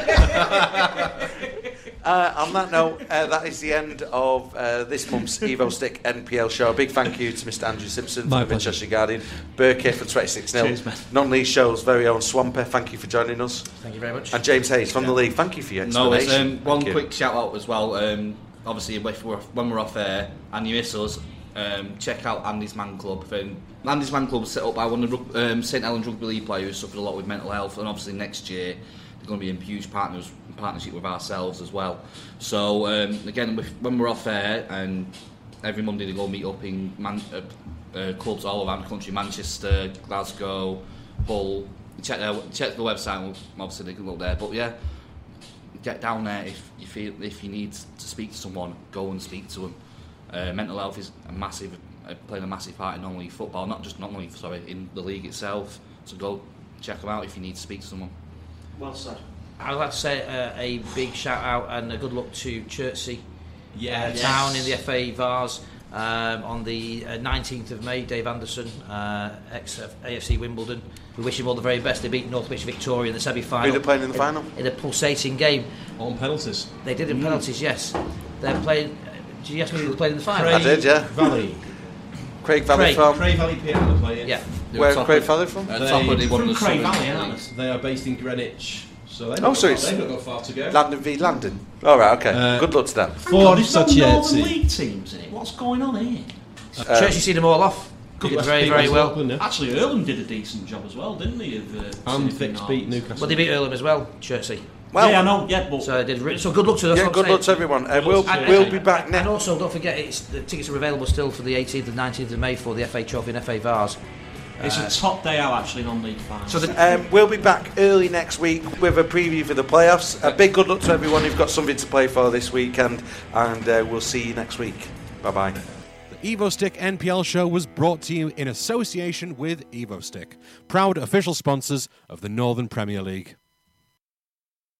On that note, that is the end of this month's Evo Stick NPL show. A big thank you to Mr. Andrew Simpson My from the pleasure. Manchester Guardian, Burkey for 26-0, Cheers, man. Non-League Show's very own Swamper, thank you for joining us, Thank you very much. and James Hayes from the league, thank you for your No, explanation. it's, one Thank you. quick shout out as well. Obviously, when we're off air and you miss us, check out Andy's Man Club. Andy's Man Club was set up by one of the St Helens Rugby League players who suffered a lot with mental health, and obviously next year they're going to be in huge partnership with ourselves as well. So again, when we're off air, and every Monday they go meet up in clubs all around the country: Manchester, Glasgow, Hull. Check the website. Obviously they can look there. But yeah, get down there if you need to speak to someone. Go and speak to them. Mental health is playing a massive part in non-league football, in the league itself. So go check them out if you need to speak to someone. Well said. I'd like to say a big shout out and a good luck to Chertsey Yes. Town in the FA Vars on the 19th of May. Dave Anderson, ex-AFC Wimbledon. We wish him all the very best. They beat Northwich Victoria in the semi-final. Who are they playing in the final? In a pulsating game. On penalties. They did in penalties, yes. They're playing... Did you ask me who they played in the final? I did, yeah. Valley. Craig Valley from? Cray Valley Piano playing. Yeah. Where Craig Valley from? From Cray Valley, aren't they? They are based in Greenwich. So they've not got far to go. London v London. All right, okay. Good luck to them. There's no Northern League teams in it. What's going on here? Churchy seen them all off. Did very well. Actually, Earlham did a decent job as well, didn't he? And Fix beat Newcastle. Well, they beat Earlham as well, Churchy. Well, yeah, I know. Yeah, but so good luck to them. Yeah, good luck to everyone. We'll be back next. And also, don't forget, the tickets are available still for the 18th and 19th of May for the FA Trophy and FA Vars. It's a top day out actually non-league final. So we'll be back early next week with a preview for the playoffs. A big good luck to everyone who've got something to play for this weekend, and we'll see you next week. Bye bye. The EvoStick NPL show was brought to you in association with EvoStick, proud official sponsors of the Northern Premier League.